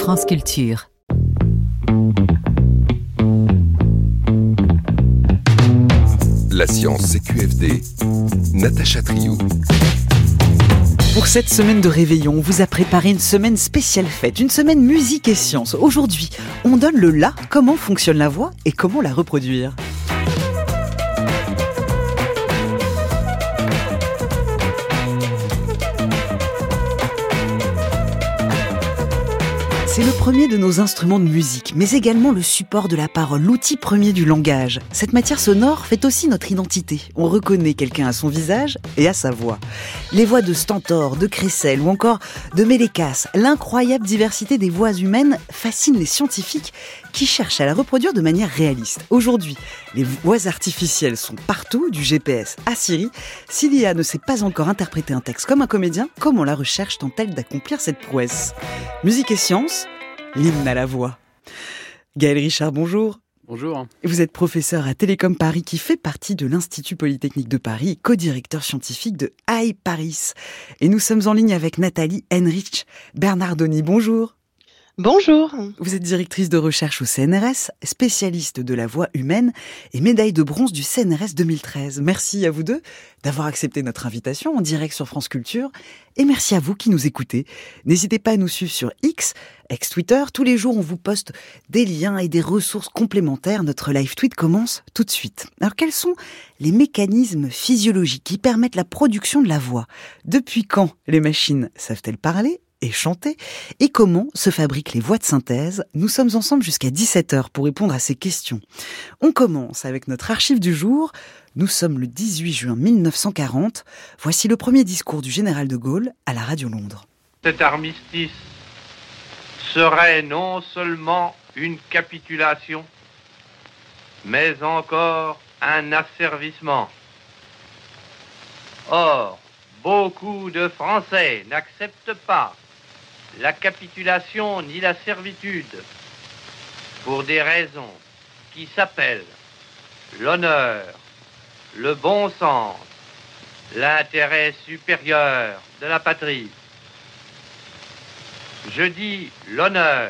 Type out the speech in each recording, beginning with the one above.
France Culture. La science CQFD, Natacha Triou. Pour cette semaine de réveillon, on vous a préparé une semaine spéciale fête, une semaine musique et sciences. Aujourd'hui, on donne le la, comment fonctionne la voix et comment la reproduire. C'est le premier de nos instruments de musique, mais également le support de la parole, l'outil premier du langage. Cette matière sonore fait aussi notre identité. On reconnaît quelqu'un à son visage et à sa voix. Les voix de Stentor, de Crécelle ou encore de Mélékas, l'incroyable diversité des voix humaines fascine les scientifiques qui cherchent à la reproduire de manière réaliste. Aujourd'hui, les voix artificielles sont partout, du GPS à Siri. Si l'IA ne sait pas encore interpréter un texte comme un comédien, comment la recherche tente-t-elle d'accomplir cette prouesse ? Musique et sciences, l'hymne à la voix. Gaël Richard, bonjour. Bonjour. Vous êtes professeur à Télécom Paris qui fait partie de l'Institut Polytechnique de Paris, co-directeur scientifique de iParis. Et nous sommes en ligne avec Nathalie Heinrich Bernardoni. Bonjour. Bonjour. Vous êtes directrice de recherche au CNRS, spécialiste de la voix humaine et médaille de bronze du CNRS 2013. Merci à vous deux d'avoir accepté notre invitation en direct sur France Culture. Et merci à vous qui nous écoutez. N'hésitez pas à nous suivre sur X, ex-Twitter. Tous les jours, on vous poste des liens et des ressources complémentaires. Notre live tweet commence tout de suite. Alors, quels sont les mécanismes physiologiques qui permettent la production de la voix ? Depuis quand les machines savent-elles parler et chanter? Et comment se fabriquent les voix de synthèse? Nous sommes ensemble jusqu'à 17h pour répondre à ces questions. On commence avec notre archive du jour. Nous sommes le 18 juin 1940. Voici le premier discours du général de Gaulle à la Radio Londres. Cet armistice serait non seulement une capitulation, mais encore un asservissement. Or, beaucoup de Français n'acceptent pas la capitulation ni la servitude pour des raisons qui s'appellent l'honneur, le bon sens, l'intérêt supérieur de la patrie. Je dis l'honneur,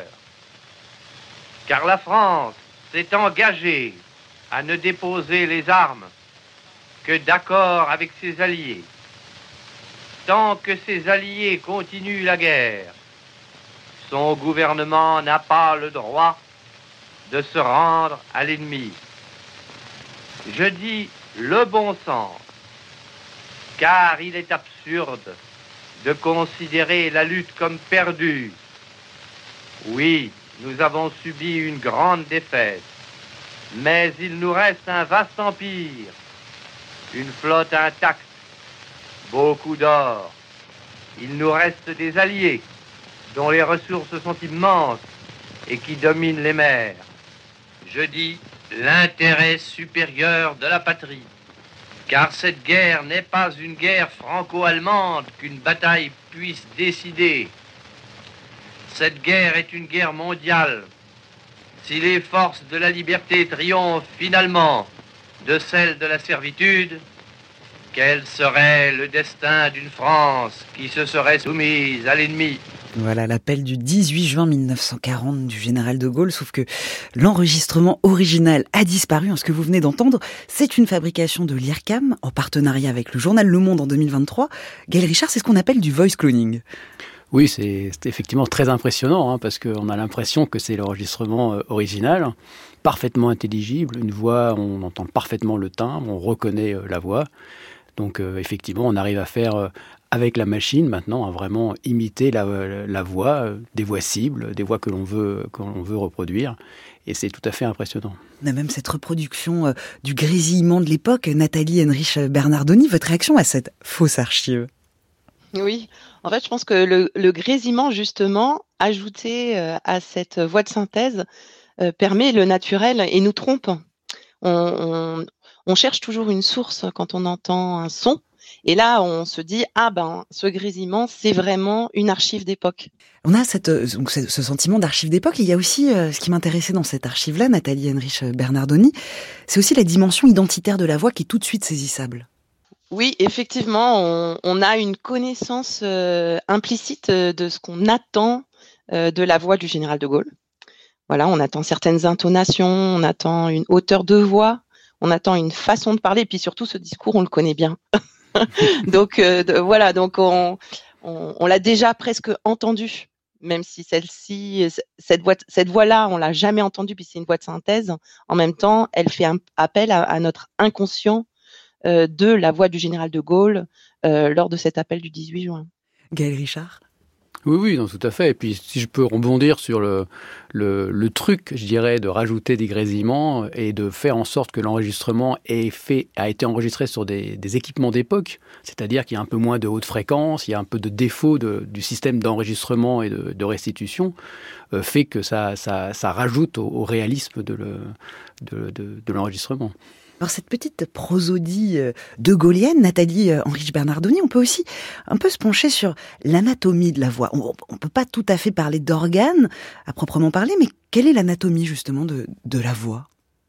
car la France s'est engagée à ne déposer les armes que d'accord avec ses alliés. Tant que ses alliés continuent la guerre, son gouvernement n'a pas le droit de se rendre à l'ennemi. Je dis le bon sens, car il est absurde de considérer la lutte comme perdue. Oui, nous avons subi une grande défaite, mais il nous reste un vaste empire, une flotte intacte, beaucoup d'or. Il nous reste des alliés dont les ressources sont immenses et qui dominent les mers. Je dis l'intérêt supérieur de la patrie, car cette guerre n'est pas une guerre franco-allemande qu'une bataille puisse décider. Cette guerre est une guerre mondiale. Si les forces de la liberté triomphent finalement de celles de la servitude, quel serait le destin d'une France qui se serait soumise à l'ennemi ? Voilà l'appel du 18 juin 1940 du général de Gaulle, sauf que l'enregistrement original a disparu. Ce que vous venez d'entendre, c'est une fabrication de l'IRCAM en partenariat avec le journal Le Monde en 2023. Gaël Richard, c'est ce qu'on appelle du voice cloning. Oui, c'est effectivement très impressionnant, parce qu'on a l'impression que c'est l'enregistrement original, parfaitement intelligible, une voix, on entend parfaitement le timbre, on reconnaît la voix. Donc effectivement, on arrive à faire avec la machine maintenant à vraiment imiter la voix, des voix cibles, des voix que l'on veut reproduire. Et c'est tout à fait impressionnant. On a même cette reproduction du grésillement de l'époque. Nathalie Heinrich Bernardoni, votre réaction à cette fausse archive? Oui, en fait, je pense que le grésillement, justement, ajouté à cette voix de synthèse, permet le naturel et nous trompe. On cherche toujours une source quand on entend un son. Et là, on se dit, ce grésillement, c'est vraiment une archive d'époque. On a ce sentiment d'archive d'époque. Il y a aussi, ce qui m'intéressait dans cette archive-là, Nathalie Heinrich Bernardoni, c'est aussi la dimension identitaire de la voix qui est tout de suite saisissable. Oui, effectivement, on a une connaissance implicite de ce qu'on attend de la voix du général de Gaulle. Voilà, on attend certaines intonations, on attend une hauteur de voix, on attend une façon de parler, et puis surtout ce discours, on le connaît bien. Donc voilà, donc on l'a déjà presque entendu, même si cette voix-là, on l'a jamais entendue, puis c'est une voix de synthèse. En même temps, elle fait appel à notre inconscient de la voix du général de Gaulle lors de cet appel du 18 juin. Gaël Richard? Oui, non, tout à fait. Et puis, si je peux rebondir sur le truc, je dirais, de rajouter des grésillements et de faire en sorte que l'enregistrement a été enregistré sur des équipements d'époque, c'est-à-dire qu'il y a un peu moins de haute fréquence, il y a un peu de défaut du système d'enregistrement et de restitution, fait que ça rajoute au réalisme de l'enregistrement. Alors cette petite prosodie de gaulienne, Nathalie Henrich-Bernardoni, on peut aussi un peu se pencher sur l'anatomie de la voix. On ne peut pas tout à fait parler d'organes à proprement parler, mais quelle est l'anatomie justement de la voix?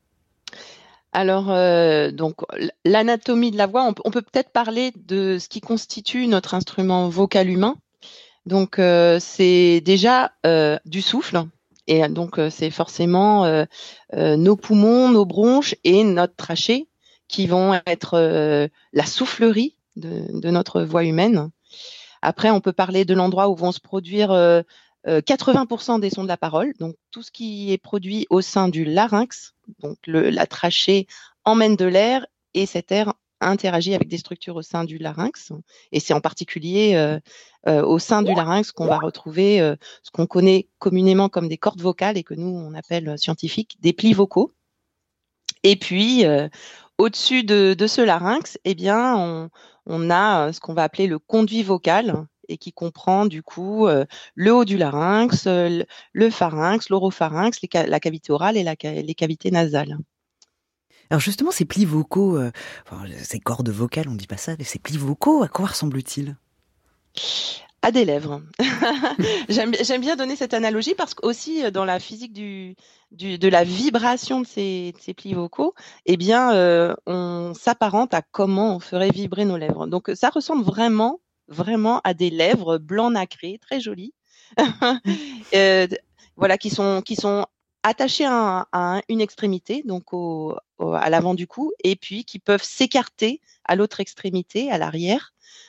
Alors, donc l'anatomie de la voix, on peut peut-être parler de ce qui constitue notre instrument vocal humain. Donc, c'est déjà du souffle. Et donc, c'est forcément nos poumons, nos bronches et notre trachée qui vont être la soufflerie de notre voix humaine. Après, on peut parler de l'endroit où vont se produire 80% des sons de la parole. Donc, tout ce qui est produit au sein du larynx. Donc, la trachée emmène de l'air et cet air interagit avec des structures au sein du larynx. Et c'est en particulier au sein du larynx qu'on va retrouver ce qu'on connaît communément comme des cordes vocales et que nous, on appelle scientifiques des plis vocaux. Et puis, au-dessus de ce larynx, eh bien, on a ce qu'on va appeler le conduit vocal et qui comprend du coup le haut du larynx, le pharynx, l'oropharynx, la cavité orale et les cavités nasales. Alors justement, ces plis vocaux, ces cordes vocales, on dit pas ça, mais ces plis vocaux, à quoi ressemblent-ils? À des lèvres. J'aime bien donner cette analogie parce qu'aussi dans la physique de la vibration de ces plis vocaux, eh bien, on s'apparente à comment on ferait vibrer nos lèvres. Donc ça ressemble vraiment à des lèvres blanc nacré, très jolies, voilà, qui sont attachées à une extrémité, donc à l'avant du cou, et puis qui peuvent s'écarter à l'autre extrémité, à l'arrière,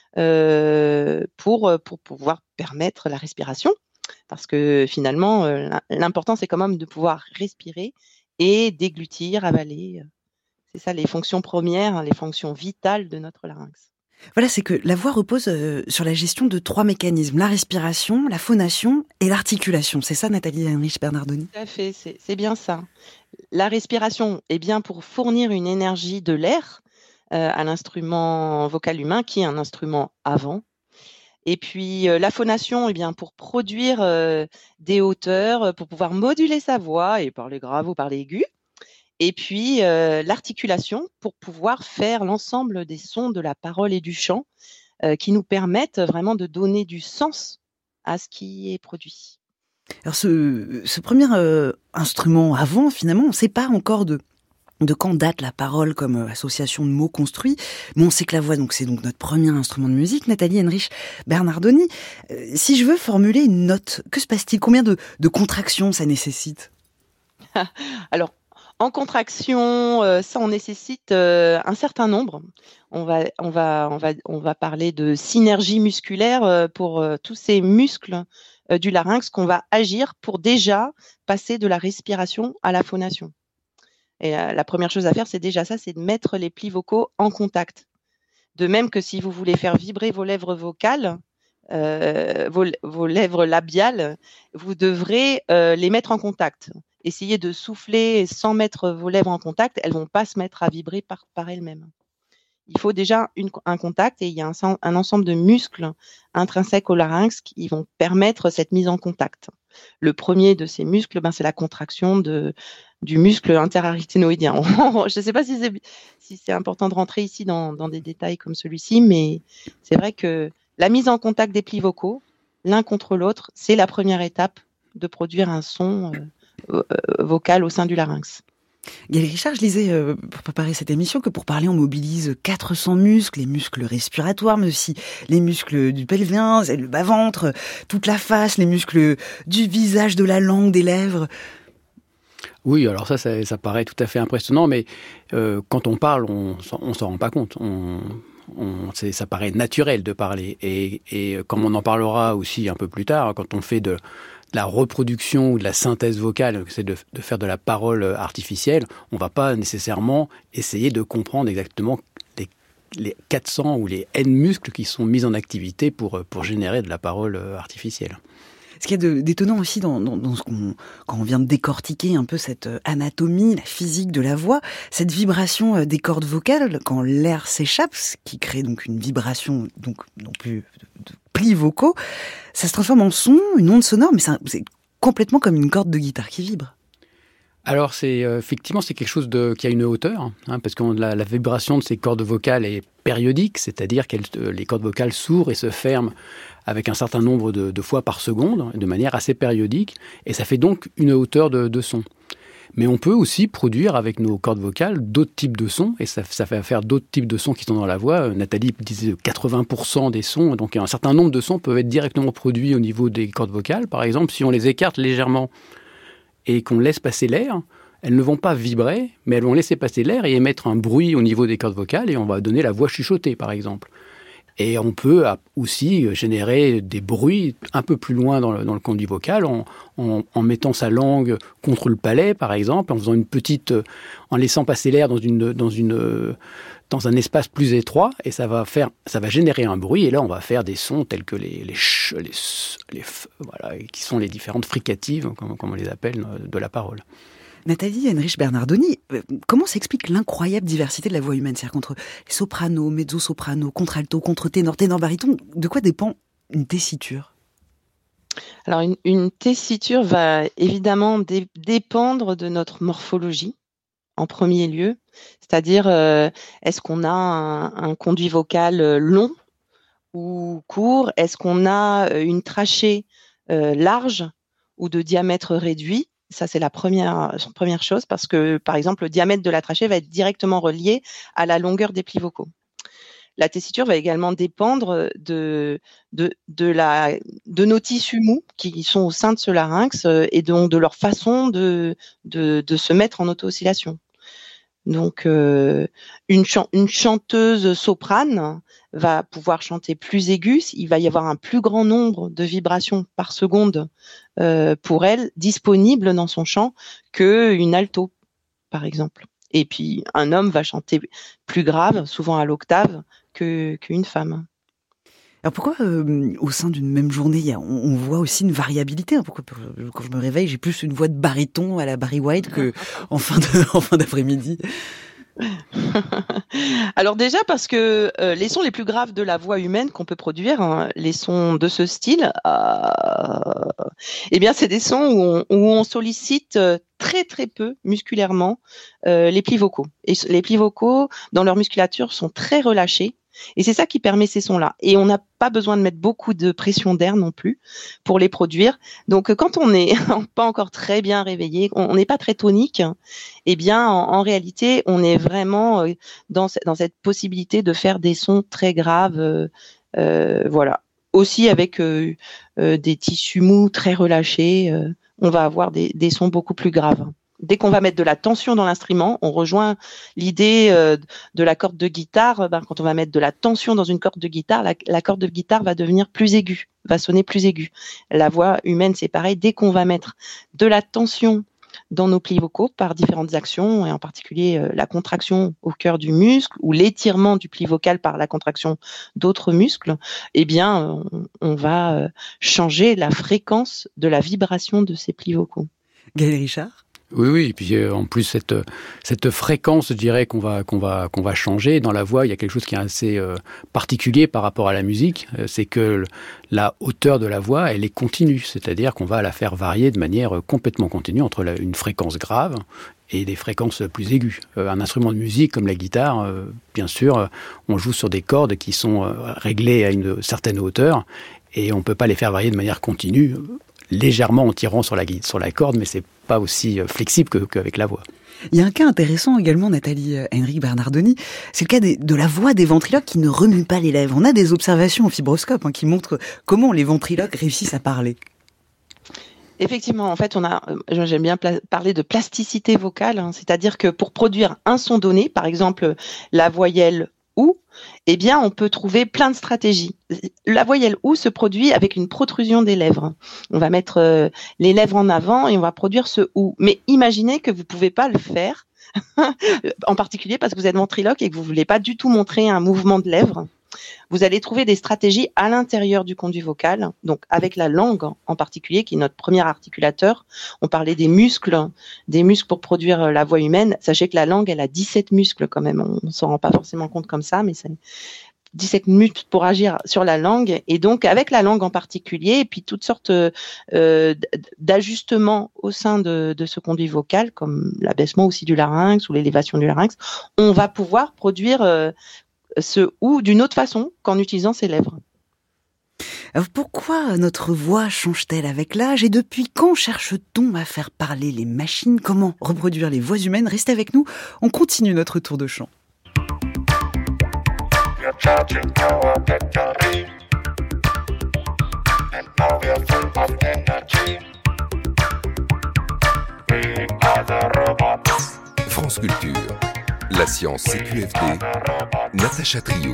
pour pouvoir permettre la respiration. Parce que finalement, l'important, c'est quand même de pouvoir respirer et déglutir, avaler. C'est ça les fonctions premières, les fonctions vitales de notre larynx. Voilà, c'est que la voix repose sur la gestion de 3 mécanismes, la respiration, la phonation et l'articulation. C'est ça, Nathalie Henrich-Bernardoni? Tout à fait, c'est bien ça. La respiration est bien pour fournir une énergie de l'air à l'instrument vocal humain, qui est un instrument à vent. Et puis la phonation, eh bien, pour produire des hauteurs, pour pouvoir moduler sa voix et parler grave ou parler aigu. Et puis l'articulation pour pouvoir faire l'ensemble des sons de la parole et du chant qui nous permettent vraiment de donner du sens à ce qui est produit. Alors ce premier instrument à vent, finalement, on ne sait pas encore de quand date la parole comme association de mots construits, mais on sait que la voix, donc c'est donc notre premier instrument de musique. Nathalie Henrich-Bernardoni, si je veux formuler une note, que se passe-t-il? Combien de contractions ça nécessite? Alors, en contraction, ça en nécessite un certain nombre. On va parler de synergie musculaire pour tous ces muscles du larynx qu'on va agir pour déjà passer de la respiration à la phonation. Et la première chose à faire, c'est déjà ça, c'est de mettre les plis vocaux en contact. De même que si vous voulez faire vibrer vos lèvres vocales, vos lèvres labiales, vous devrez les mettre en contact. Essayez de souffler sans mettre vos lèvres en contact, elles vont pas se mettre à vibrer par elles-mêmes. Il faut déjà un contact et il y a un ensemble de muscles intrinsèques au larynx qui vont permettre cette mise en contact. Le premier de ces muscles, c'est la contraction du muscle interarythénoïdien. Je ne sais pas si c'est important de rentrer ici dans des détails comme celui-ci, mais c'est vrai que la mise en contact des plis vocaux, l'un contre l'autre, c'est la première étape de produire un son vocal au sein du larynx. Gaël Richard, je lisais pour préparer cette émission que pour parler, on mobilise 400 muscles, les muscles respiratoires, mais aussi les muscles du pelvien, le bas-ventre, toute la face, les muscles du visage, de la langue, des lèvres. Oui, alors ça paraît tout à fait impressionnant, mais quand on parle, on s'en rend pas compte. Ça paraît naturel de parler. Et comme on en parlera aussi un peu plus tard, quand on fait de la reproduction ou de la synthèse vocale, c'est de faire de la parole artificielle, on ne va pas nécessairement essayer de comprendre exactement les 400 ou les N muscles qui sont mis en activité pour générer de la parole artificielle. Ce qu'il y a d'étonnant aussi dans ce quand on vient de décortiquer un peu cette anatomie, la physique de la voix, cette vibration des cordes vocales, quand l'air s'échappe, ce qui crée donc une vibration, donc non plus de plis vocaux, ça se transforme en son, une onde sonore, mais c'est complètement comme une corde de guitare qui vibre. Alors, effectivement, c'est quelque chose qui a une hauteur, parce que la vibration de ces cordes vocales est périodique, c'est-à-dire que les cordes vocales s'ouvrent et se ferment avec un certain nombre de fois par seconde, de manière assez périodique, et ça fait donc une hauteur de son. Mais on peut aussi produire avec nos cordes vocales d'autres types de sons, et ça fait faire d'autres types de sons qui sont dans la voix. Nathalie disait 80% des sons, donc un certain nombre de sons peuvent être directement produits au niveau des cordes vocales. Par exemple, si on les écarte légèrement et qu'on laisse passer l'air, elles ne vont pas vibrer, mais elles vont laisser passer l'air et émettre un bruit au niveau des cordes vocales, et on va donner la voix chuchotée, par exemple. Et on peut aussi générer des bruits un peu plus loin dans le conduit vocal en mettant sa langue contre le palais, par exemple, en faisant en laissant passer l'air dans un espace plus étroit, et ça va générer un bruit. Et là, on va faire des sons tels que voilà, qui sont les différentes fricatives, comme on les appelle, de la parole. Nathalie Henrich-Bernardoni, comment s'explique l'incroyable diversité de la voix humaine? C'est-à-dire qu'entre les sopranos, mezzo-sopranos, contre-alto, contre-ténor, ténor-baryton, de quoi dépend une tessiture? Alors, une tessiture va évidemment dépendre de notre morphologie, en premier lieu. C'est-à-dire, est-ce qu'on a un conduit vocal long ou court? Est-ce qu'on a une trachée large ou de diamètre réduit? Ça, c'est la première chose, parce que, par exemple, le diamètre de la trachée va être directement relié à la longueur des plis vocaux. La tessiture va également dépendre de nos tissus mous qui sont au sein de ce larynx et donc de leur façon de se mettre en auto-oscillation. Donc, une chanteuse soprane va pouvoir chanter plus aigu. Il va y avoir un plus grand nombre de vibrations par seconde pour elle disponibles dans son chant qu'une alto, par exemple. Et puis, un homme va chanter plus grave, souvent à l'octave, qu'une femme. Alors pourquoi, au sein d'une même journée, on voit aussi une variabilité? Pourquoi quand je me réveille, j'ai plus une voix de baryton à la Barry White qu'en fin d'après-midi? Alors déjà parce que les sons les plus graves de la voix humaine qu'on peut produire, les sons de ce style, eh bien c'est des sons où on sollicite très très peu musculairement les plis vocaux. Et les plis vocaux dans leur musculature sont très relâchés. Et c'est ça qui permet ces sons-là. Et on n'a pas besoin de mettre beaucoup de pression d'air non plus pour les produire. Donc, quand on n'est pas encore très bien réveillé, on n'est pas très tonique, eh bien, en réalité, on est vraiment dans cette possibilité de faire des sons très graves. Voilà. Aussi avec des tissus mous très relâchés, on va avoir des sons beaucoup plus graves. Dès qu'on va mettre de la tension dans l'instrument, on rejoint l'idée de la corde de guitare. Quand on va mettre de la tension dans une corde de guitare, la corde de guitare va devenir plus aiguë, va sonner plus aiguë. La voix humaine, c'est pareil. Dès qu'on va mettre de la tension dans nos plis vocaux par différentes actions, et en particulier la contraction au cœur du muscle ou l'étirement du pli vocal par la contraction d'autres muscles, eh bien, on va changer la fréquence de la vibration de ces plis vocaux. Gaël Richard? Oui, et puis en plus cette fréquence, je dirais qu'on va changer dans la voix. Il y a quelque chose qui est assez particulier par rapport à la musique, c'est que la hauteur de la voix, elle est continue, c'est-à-dire qu'on va la faire varier de manière complètement continue entre une fréquence grave et des fréquences plus aiguës. Un instrument de musique comme la guitare, bien sûr, on joue sur des cordes qui sont réglées à une certaine hauteur et on ne peut pas les faire varier de manière continue. légèrement en tirant sur la corde, mais c'est pas aussi flexible qu'avec la voix. Il y a un cas intéressant également, Nathalie Henrich Bernardoni, c'est le cas de la voix des ventriloques qui ne remuent pas les lèvres. On a des observations au fibroscope qui montrent comment les ventriloques réussissent à parler. Effectivement, en fait, j'aime bien parler de plasticité vocale, c'est-à-dire que pour produire un son donné, par exemple la voyelle OU, eh bien, on peut trouver plein de stratégies. La voyelle OU se produit avec une protrusion des lèvres. On va mettre les lèvres en avant et on va produire ce OU. Mais imaginez que vous ne pouvez pas le faire, en particulier parce que vous êtes ventriloque et que vous ne voulez pas du tout montrer un mouvement de lèvres. Vous allez trouver des stratégies à l'intérieur du conduit vocal, donc avec la langue en particulier, qui est notre premier articulateur. On parlait des muscles pour produire la voix humaine. Sachez que la langue, elle a 17 muscles quand même. On ne s'en rend pas forcément compte comme ça, mais c'est 17 muscles pour agir sur la langue. Et donc, avec la langue en particulier, et puis toutes sortes d'ajustements au sein de ce conduit vocal, comme l'abaissement aussi du larynx ou l'élévation du larynx, on va pouvoir produire ce ou d'une autre façon qu'en utilisant ses lèvres. Alors pourquoi notre voix change-t-elle avec l'âge et depuis quand cherche-t-on à faire parler les machines? Comment reproduire les voix humaines? Restez avec nous, on continue notre tour de chant. France Culture, la science CQFD, Natacha Trio.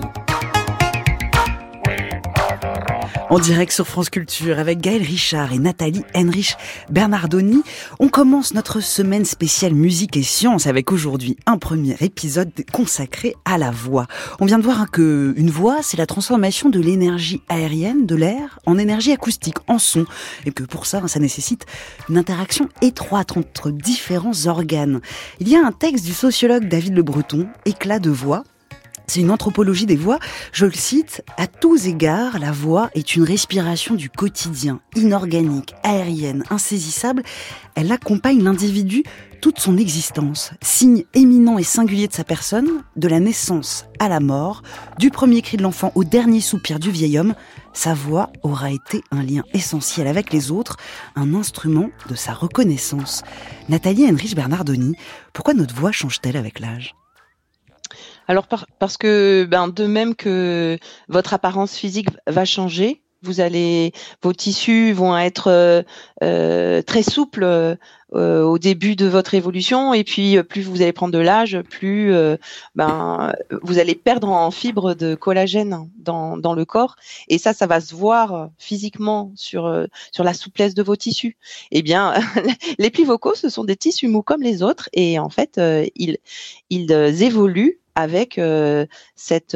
En direct sur France Culture avec Gaël Richard et Nathalie Henrich Bernardoni, on commence notre semaine spéciale musique et sciences avec aujourd'hui un premier épisode consacré à la voix. On vient de voir que une voix, c'est la transformation de l'énergie aérienne, de l'air, en énergie acoustique, en son. Et que pour ça, ça nécessite une interaction étroite entre différents organes. Il y a un texte du sociologue David Le Breton, Éclat de voix. C'est une anthropologie des voix. Je le cite, à tous égards, la voix est une respiration du quotidien, inorganique, aérienne, insaisissable. Elle accompagne l'individu toute son existence, signe éminent et singulier de sa personne, de la naissance à la mort, du premier cri de l'enfant au dernier soupir du vieil homme. Sa voix aura été un lien essentiel avec les autres, un instrument de sa reconnaissance. Nathalie Henrich Bernardoni, pourquoi notre voix change-t-elle avec l'âge ? Alors parce que de même que votre apparence physique va changer, vos tissus vont être très souples au début de votre évolution, et puis plus vous allez prendre de l'âge, plus vous allez perdre en fibres de collagène dans le corps, et ça va se voir physiquement sur la souplesse de vos tissus. Eh bien, les plis vocaux, ce sont des tissus mous comme les autres, et en fait, ils évoluent avec cette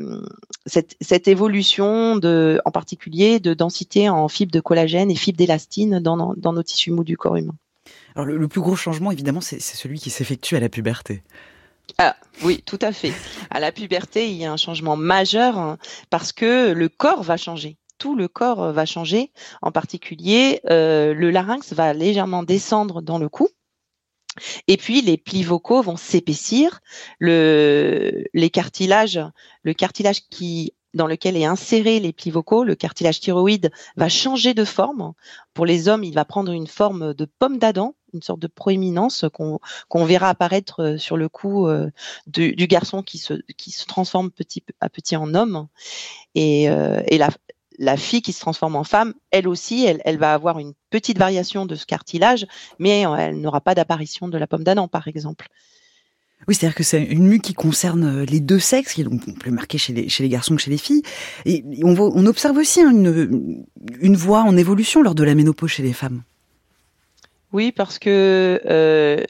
évolution en particulier de densité en fibres de collagène et fibres d'élastine dans nos tissus mous du corps humain. Alors le plus gros changement, évidemment, c'est celui qui s'effectue à la puberté. Ah, oui, tout à fait. À la puberté, il y a un changement majeur parce que le corps va changer. Tout le corps va changer. En particulier, le larynx va légèrement descendre dans le cou. Et puis les plis vocaux vont s'épaissir, le cartilage dans lequel est inséré les plis vocaux, le cartilage thyroïde, va changer de forme. Pour les hommes, il va prendre une forme de pomme d'Adam, une sorte de proéminence qu'on verra apparaître sur le cou du garçon qui se transforme petit à petit en homme. Et la fille qui se transforme en femme, elle aussi, elle va avoir une petite variation de ce cartilage, mais elle n'aura pas d'apparition de la pomme d'Adam, par exemple. Oui, c'est-à-dire que c'est une mue qui concerne les deux sexes, qui est donc plus marquée chez les garçons que chez les filles. Et on observe aussi une voix en évolution lors de la ménopause chez les femmes. Oui, parce que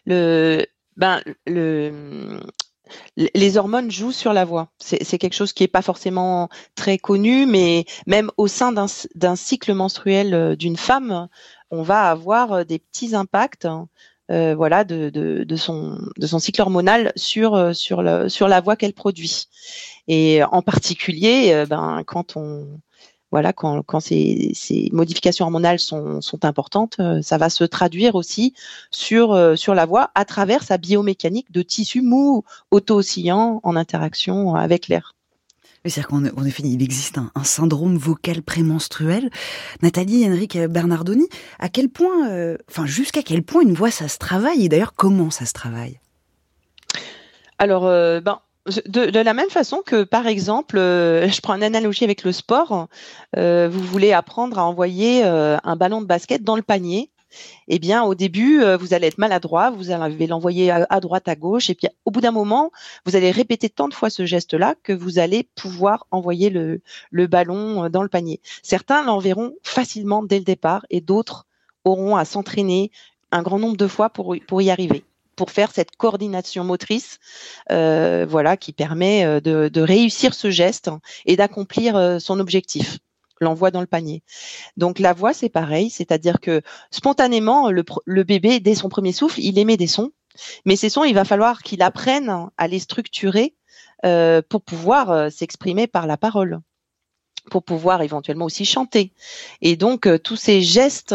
les hormones jouent sur la voix. C'est quelque chose qui n'est pas forcément très connu, mais même au sein d'un cycle menstruel d'une femme, on va avoir des petits impacts de son cycle hormonal sur la voix qu'elle produit. Et en particulier, quand ces modifications hormonales sont importantes, ça va se traduire aussi sur la voix à travers sa biomécanique de tissu mou auto-oscillant en interaction avec l'air. C'est-à-dire qu'en effet, il existe un syndrome vocal prémenstruel. Nathalie Henrique Bernardoni, à quel point, jusqu'à quel point une voix, ça se travaille, et d'ailleurs, comment ça se travaille? Alors, de la même façon que, par exemple, je prends une analogie avec le sport, vous voulez apprendre à envoyer un ballon de basket dans le panier. Eh bien, au début, vous allez être maladroit, vous allez l'envoyer à droite, à gauche, et puis au bout d'un moment, vous allez répéter tant de fois ce geste-là que vous allez pouvoir envoyer le ballon dans le panier. Certains l'enverront facilement dès le départ, et d'autres auront à s'entraîner un grand nombre de fois pour y arriver, pour faire cette coordination motrice, qui permet de réussir ce geste et d'accomplir son objectif. L'envoi dans le panier. Donc la voix, c'est pareil, c'est-à-dire que spontanément, le bébé, dès son premier souffle, il émet des sons, mais ces sons, il va falloir qu'il apprenne à les structurer pour pouvoir s'exprimer par la parole, pour pouvoir éventuellement aussi chanter. Et donc tous ces gestes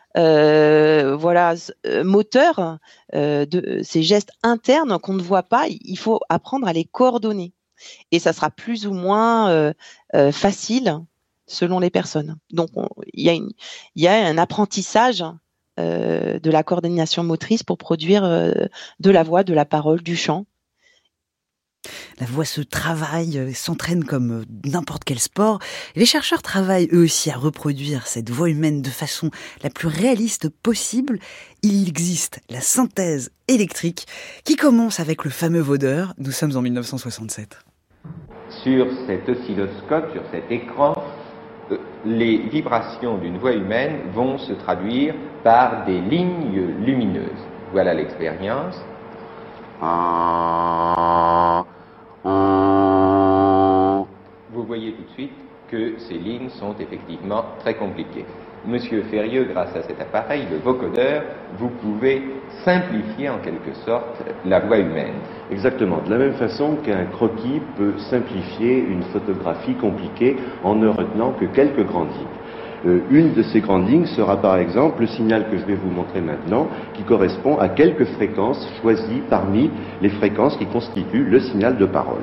moteurs, ces gestes internes qu'on ne voit pas, il faut apprendre à les coordonner. Et ça sera plus ou moins facile selon les personnes. Donc, il y a un apprentissage de la coordination motrice pour produire de la voix, de la parole, du chant. La voix se travaille, s'entraîne comme n'importe quel sport. Les chercheurs travaillent eux aussi à reproduire cette voix humaine de façon la plus réaliste possible. Il existe la synthèse électrique qui commence avec le fameux vaudeur. Nous sommes en 1967. Sur cet oscilloscope, sur cet écran, les vibrations d'une voix humaine vont se traduire par des lignes lumineuses. Voilà l'expérience. Vous voyez tout de suite que ces lignes sont effectivement très compliquées. Monsieur Ferrieux, grâce à cet appareil, le vocodeur, vous pouvez simplifier en quelque sorte la voix humaine. Exactement, de la même façon qu'un croquis peut simplifier une photographie compliquée en ne retenant que quelques grandes lignes. Une de ces grandes lignes sera par exemple le signal que je vais vous montrer maintenant, qui correspond à quelques fréquences choisies parmi les fréquences qui constituent le signal de parole.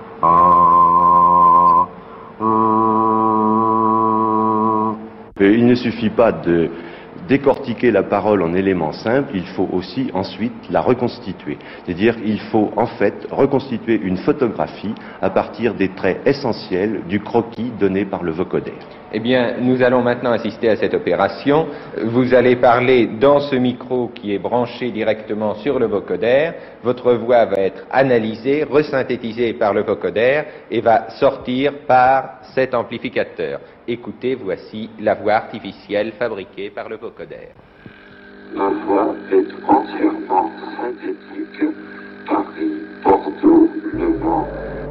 Il ne suffit pas de décortiquer la parole en éléments simples, il faut aussi ensuite la reconstituer. C'est-à-dire il faut en fait reconstituer une photographie à partir des traits essentiels du croquis donné par le vocodeur. Eh bien, nous allons maintenant assister à cette opération. Vous allez parler dans ce micro qui est branché directement sur le vocodeur. Votre voix va être analysée, resynthétisée par le vocodeur et va sortir par cet amplificateur. Écoutez, voici la voix artificielle fabriquée par le vocodeur. Ma voix est entièrement synthétique. Paris, Bordeaux, Le Mans.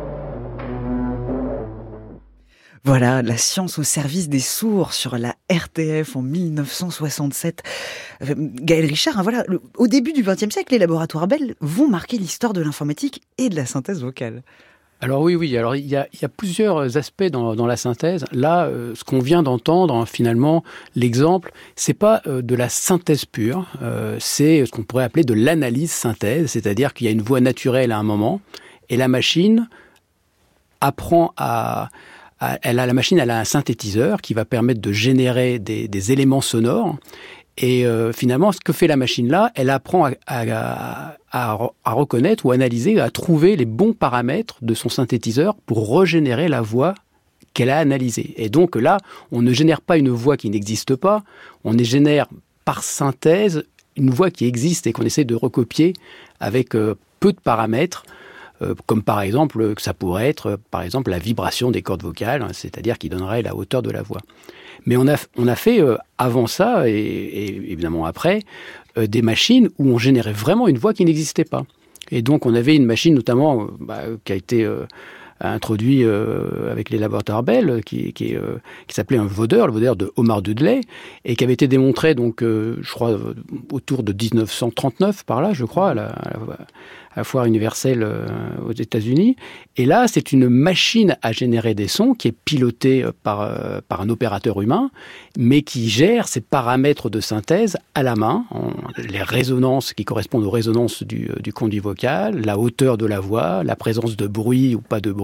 Voilà, la science au service des sourds sur la RTF en 1967. Gaël Richard, au début du XXe siècle, les laboratoires Bell vont marquer l'histoire de l'informatique et de la synthèse vocale. Alors oui. Alors il y a plusieurs aspects dans la synthèse. Là, ce qu'on vient d'entendre, finalement, l'exemple, c'est pas de la synthèse pure. C'est ce qu'on pourrait appeler de l'analyse synthèse, c'est-à-dire qu'il y a une voix naturelle à un moment et la machine apprend la machine a un synthétiseur qui va permettre de générer des éléments sonores. Et finalement, ce que fait la machine là, elle apprend à reconnaître ou analyser, à trouver les bons paramètres de son synthétiseur pour régénérer la voix qu'elle a analysée. Et donc là, on ne génère pas une voix qui n'existe pas, on génère par synthèse une voix qui existe et qu'on essaie de recopier avec peu de paramètres. Comme par exemple, que ça pourrait être par exemple la vibration des cordes vocales, c'est-à-dire qui donnerait la hauteur de la voix. Mais on a fait avant ça et évidemment après des machines où on générait vraiment une voix qui n'existait pas. Et donc on avait une machine notamment qui a été introduit avec les laboratoires Bell, qui s'appelait un vaudeur, le vaudeur de Omar Dudley, et qui avait été démontré donc je crois autour de 1939 par là, je crois, à la foire universelle aux États-Unis. Et là, c'est une machine à générer des sons qui est pilotée par un opérateur humain, mais qui gère ces paramètres de synthèse à la main, les résonances qui correspondent aux résonances du conduit vocal, la hauteur de la voix, la présence de bruit ou pas de bruit,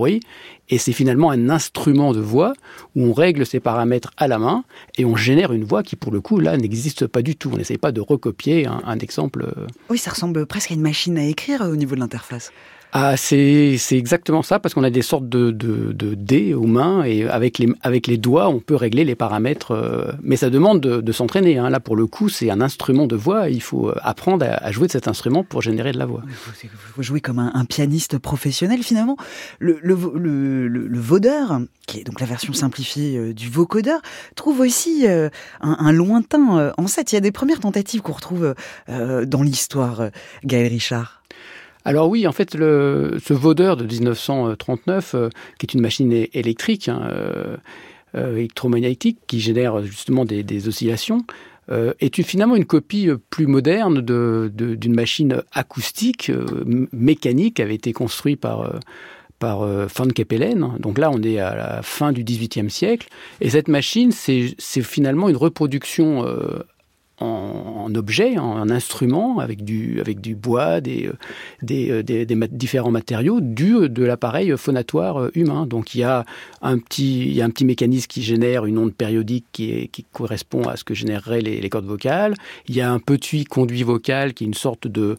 bruit. Et c'est finalement un instrument de voix où on règle ses paramètres à la main et on génère une voix qui, pour le coup, là, n'existe pas du tout. On n'essaye pas de recopier un exemple. Oui, ça ressemble presque à une machine à écrire au niveau de l'interface. Ah, c'est exactement ça, parce qu'on a des sortes de dés aux mains, et avec les doigts, on peut régler les paramètres. Mais ça demande de s'entraîner. Hein. Là, pour le coup, c'est un instrument de voix. Il faut apprendre à jouer de cet instrument pour générer de la voix. Il faut jouer comme un pianiste professionnel, finalement. Le vaudeur, qui est donc la version simplifiée du vocodeur, trouve aussi un lointain ancêtre. Il y a des premières tentatives qu'on retrouve dans l'histoire, Gaël Richard. Alors oui, en fait, ce vaudeur de 1939, qui est une machine électrique, électromagnétique, qui génère justement des oscillations, est finalement une copie plus moderne d'une machine acoustique, mécanique, qui avait été construite par Van Kepelen. Donc là, on est à la fin du XVIIIe siècle. Et cette machine, c'est finalement une reproduction en objet, en instrument, avec du bois, des différents matériaux, de l'appareil phonatoire humain. Donc il y a un petit mécanisme qui génère une onde périodique qui correspond à ce que généreraient les cordes vocales. Il y a un petit conduit vocal qui est une sorte de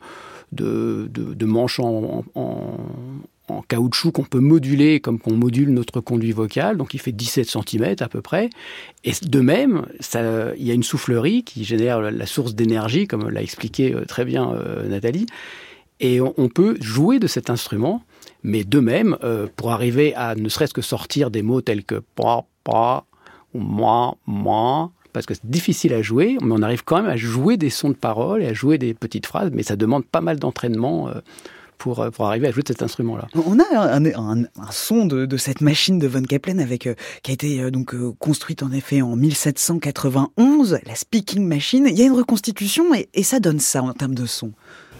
manche en caoutchouc qu'on peut moduler comme qu'on module notre conduit vocal, donc il fait 17 cm à peu près. Et de même, il y a une soufflerie qui génère la source d'énergie, comme l'a expliqué très bien Nathalie, et on peut jouer de cet instrument, mais de même, pour arriver à ne serait-ce que sortir des mots tels que « pa, pa » ou « moi », parce que c'est difficile à jouer, mais on arrive quand même à jouer des sons de parole et à jouer des petites phrases, mais ça demande pas mal d'entraînement pour arriver à jouer de cet instrument-là. On a un son de cette machine de Van Kepelen qui a été construite en effet en 1791, la Speaking Machine. Il y a une reconstitution et ça donne ça en termes de son.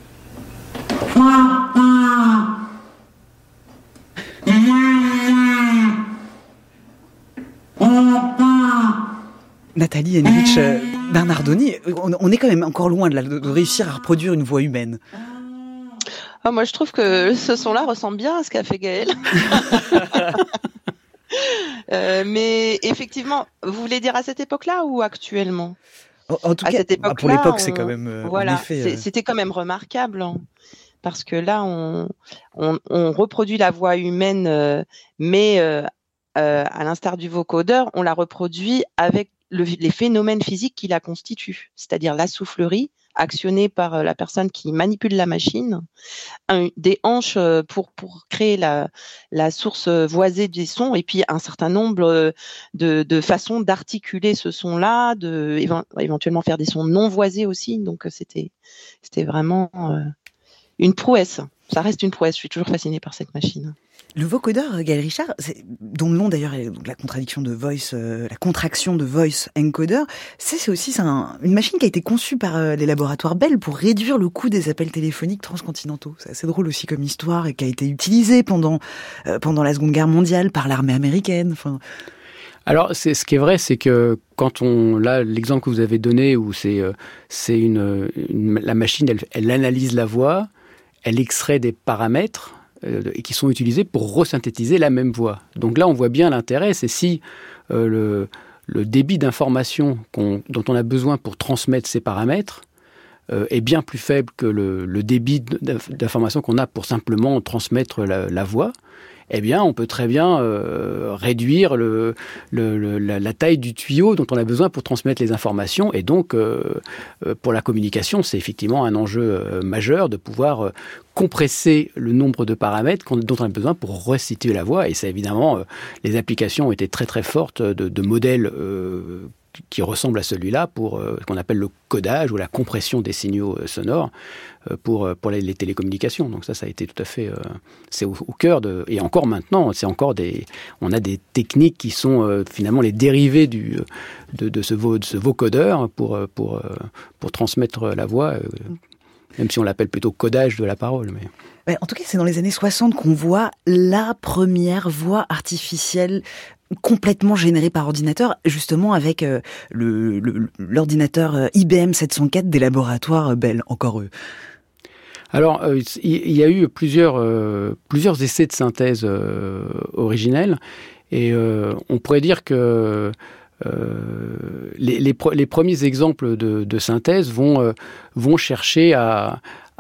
Nathalie Henrich Bernardoni, on est quand même encore loin de réussir à reproduire une voix humaine. Ah, moi, je trouve que ce son-là ressemble bien à ce qu'a fait Gaël. Mais effectivement, vous voulez dire à cette époque-là ou actuellement ? En tout cas, pour l'époque, c'est quand même... Voilà, en effet, c'était quand même remarquable. Hein, parce que là, on reproduit la voix humaine, mais à l'instar du vocodeur, on la reproduit avec les phénomènes physiques qui la constituent, c'est-à-dire la soufflerie, actionnée par la personne qui manipule la machine, des hanches pour créer la source voisée des sons, et puis un certain nombre de façons d'articuler ce son-là, éventuellement faire des sons non voisés aussi. Donc c'était vraiment une prouesse. Ça reste une prouesse. Je suis toujours fascinée par cette machine. Le vocodeur, Gaël Richard, dont le nom d'ailleurs est la contraction de voice, la contraction de voice encoder, c'est aussi une machine qui a été conçue par les laboratoires Bell pour réduire le coût des appels téléphoniques transcontinentaux. C'est assez drôle aussi comme histoire et qui a été utilisée pendant la Seconde Guerre mondiale par l'armée américaine. Enfin. Alors, ce qui est vrai, c'est que quand là, l'exemple que vous avez donné, où la machine, elle analyse la voix, elle extrait des paramètres et qui sont utilisés pour resynthétiser la même voix. Donc là, on voit bien l'intérêt, c'est si le débit d'information dont on a besoin pour transmettre ces paramètres est bien plus faible que le débit d'information qu'on a pour simplement transmettre la voix. Eh bien, on peut très bien réduire la taille du tuyau dont on a besoin pour transmettre les informations. Et donc, pour la communication, c'est effectivement un enjeu majeur de pouvoir compresser le nombre de paramètres dont on a besoin pour restituer la voix. Et ça, évidemment, les applications ont été très très fortes de modèles qui ressemble à celui-là pour ce qu'on appelle le codage ou la compression des signaux sonores pour les télécommunications. Donc ça a été tout à fait... c'est au cœur de... Et encore maintenant, on a des techniques qui sont finalement les dérivés de ce vocodeur pour transmettre la voix, même si on l'appelle plutôt codage de la parole. Mais... En tout cas, c'est dans les années 60 qu'on voit la première voix artificielle complètement générée par ordinateur, justement avec l'ordinateur IBM 704 des laboratoires Bell, encore eux. Alors, il y a eu plusieurs essais de synthèse originels, et on pourrait dire que les premiers exemples de synthèse vont chercher à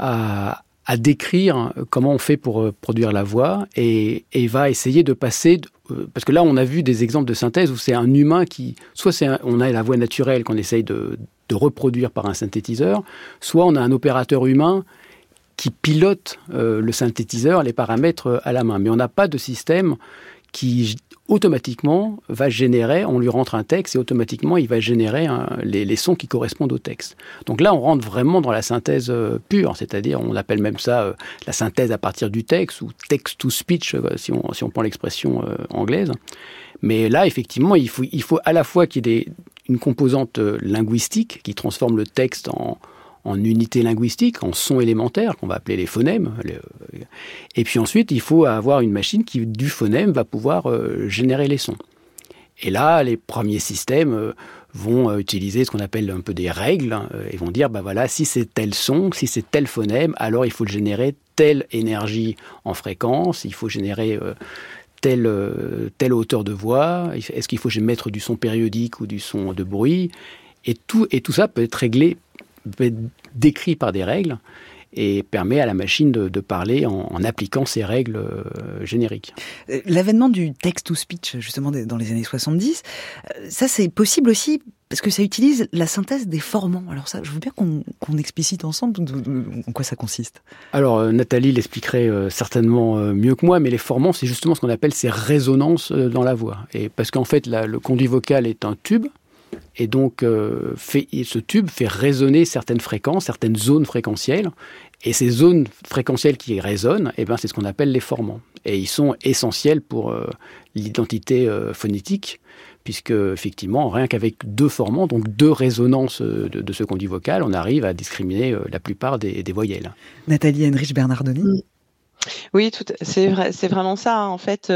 décrire comment on fait pour produire la voix, et va essayer de passer... parce que là, on a vu des exemples de synthèse où c'est un humain qui... Soit on a la voix naturelle qu'on essaye de reproduire par un synthétiseur, soit on a un opérateur humain qui pilote le synthétiseur, les paramètres à la main. Mais on n'a pas de système qui automatiquement va générer, on lui rentre un texte et automatiquement il va générer les sons qui correspondent au texte. Donc là, on rentre vraiment dans la synthèse pure, c'est-à-dire on appelle même ça la synthèse à partir du texte, ou text-to-speech, si on prend l'expression anglaise. Mais là, effectivement, il faut à la fois qu'il y ait une composante linguistique qui transforme le texte en unité linguistique, en sons élémentaires, qu'on va appeler les phonèmes. Et puis ensuite, il faut avoir une machine qui, du phonème, va pouvoir générer les sons. Et là, les premiers systèmes vont utiliser ce qu'on appelle un peu des règles, et vont dire, voilà, si c'est tel son, si c'est tel phonème, alors il faut générer telle énergie en fréquence, il faut générer telle hauteur de voix, est-ce qu'il faut mettre du son périodique ou du son de bruit, et tout ça peut être réglé, peut être décrit par des règles, et permet à la machine de parler en appliquant ces règles génériques. L'avènement du text-to-speech, justement, dans les années 70, ça c'est possible aussi parce que ça utilise la synthèse des formants. Alors ça, je veux bien qu'on explicite ensemble en quoi ça consiste. Alors Nathalie l'expliquerait certainement mieux que moi, mais les formants, c'est justement ce qu'on appelle ces résonances dans la voix. Et parce qu'en fait, le conduit vocal est un tube, et donc ce tube fait résonner certaines fréquences, certaines zones fréquentielles, et ces zones fréquentielles qui résonnent, c'est ce qu'on appelle les formants. Et ils sont essentiels pour l'identité phonétique, puisque effectivement, rien qu'avec 2 formants, donc 2 résonances de ce conduit vocal, on arrive à discriminer la plupart des voyelles. Nathalie Henrich-Bernardoni. Oui, c'est vrai, c'est vraiment ça. En fait,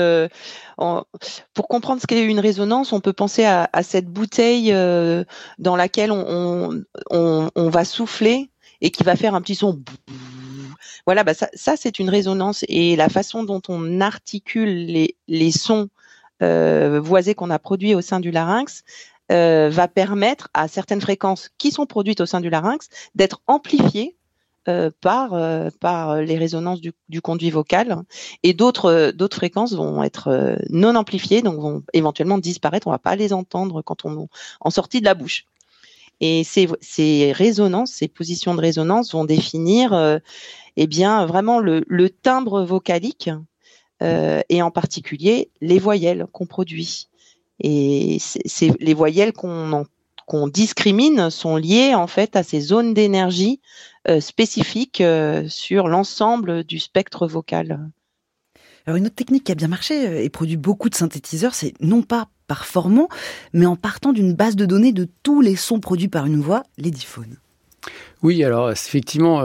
pour comprendre ce qu'est une résonance, on peut penser à cette bouteille dans laquelle on va souffler et qui va faire un petit son. Voilà, ça c'est une résonance, et la façon dont on articule les sons voisés qu'on a produits au sein du larynx va permettre à certaines fréquences qui sont produites au sein du larynx d'être amplifiées par les résonances du conduit vocal, et d'autres fréquences vont être non amplifiées, donc vont éventuellement disparaître, on ne va pas les entendre quand en sortie de la bouche. Et ces résonances, ces positions de résonance vont définir vraiment le timbre vocalique, et en particulier les voyelles qu'on produit. Et les voyelles qu'on discrimine sont liées en fait à ces zones d'énergie spécifiques sur l'ensemble du spectre vocal. Alors une autre technique qui a bien marché et produit beaucoup de synthétiseurs, c'est non pas par formant, mais en partant d'une base de données de tous les sons produits par une voix, les diphones. Oui, alors effectivement,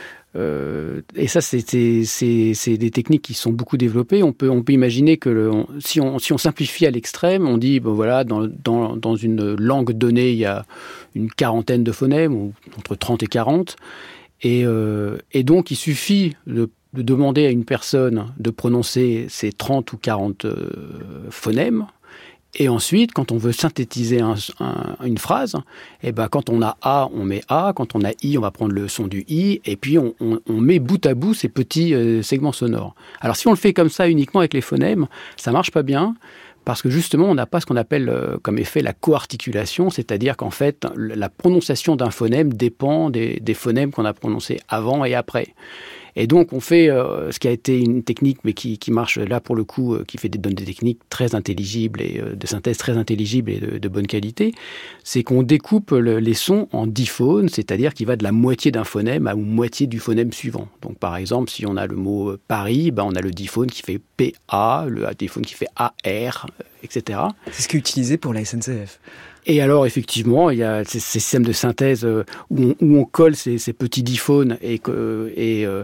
et ça c'est des techniques qui sont beaucoup développées. On peut imaginer que si on simplifie à l'extrême, on dit dans une langue donnée, il y a une quarantaine de phonèmes, ou entre 30 et 40, et donc il suffit de demander à une personne de prononcer ces 30 ou 40 phonèmes. Et ensuite, quand on veut synthétiser une phrase, quand on a A, on met A, quand on a I, on va prendre le son du I, et puis on met bout à bout ces petits segments sonores. Alors si on le fait comme ça uniquement avec les phonèmes, ça marche pas bien, parce que justement, on n'a pas ce qu'on appelle comme effet la coarticulation, c'est-à-dire qu'en fait, la prononciation d'un phonème dépend des phonèmes qu'on a prononcés avant et après. Et donc, on fait ce qui a été une technique, mais qui marche là pour le coup, qui donne des techniques très intelligibles et de synthèse très intelligibles et de bonne qualité, c'est qu'on découpe les sons en diphones, c'est-à-dire qu'il va de la moitié d'un phonème à moitié du phonème suivant. Donc, par exemple, si on a le mot Paris, on a le diphone qui fait PA, le diphone qui fait AR, etc. C'est ce qui est utilisé pour la SNCF. Et alors, effectivement, il y a ces systèmes de synthèse où on colle ces petits diphones,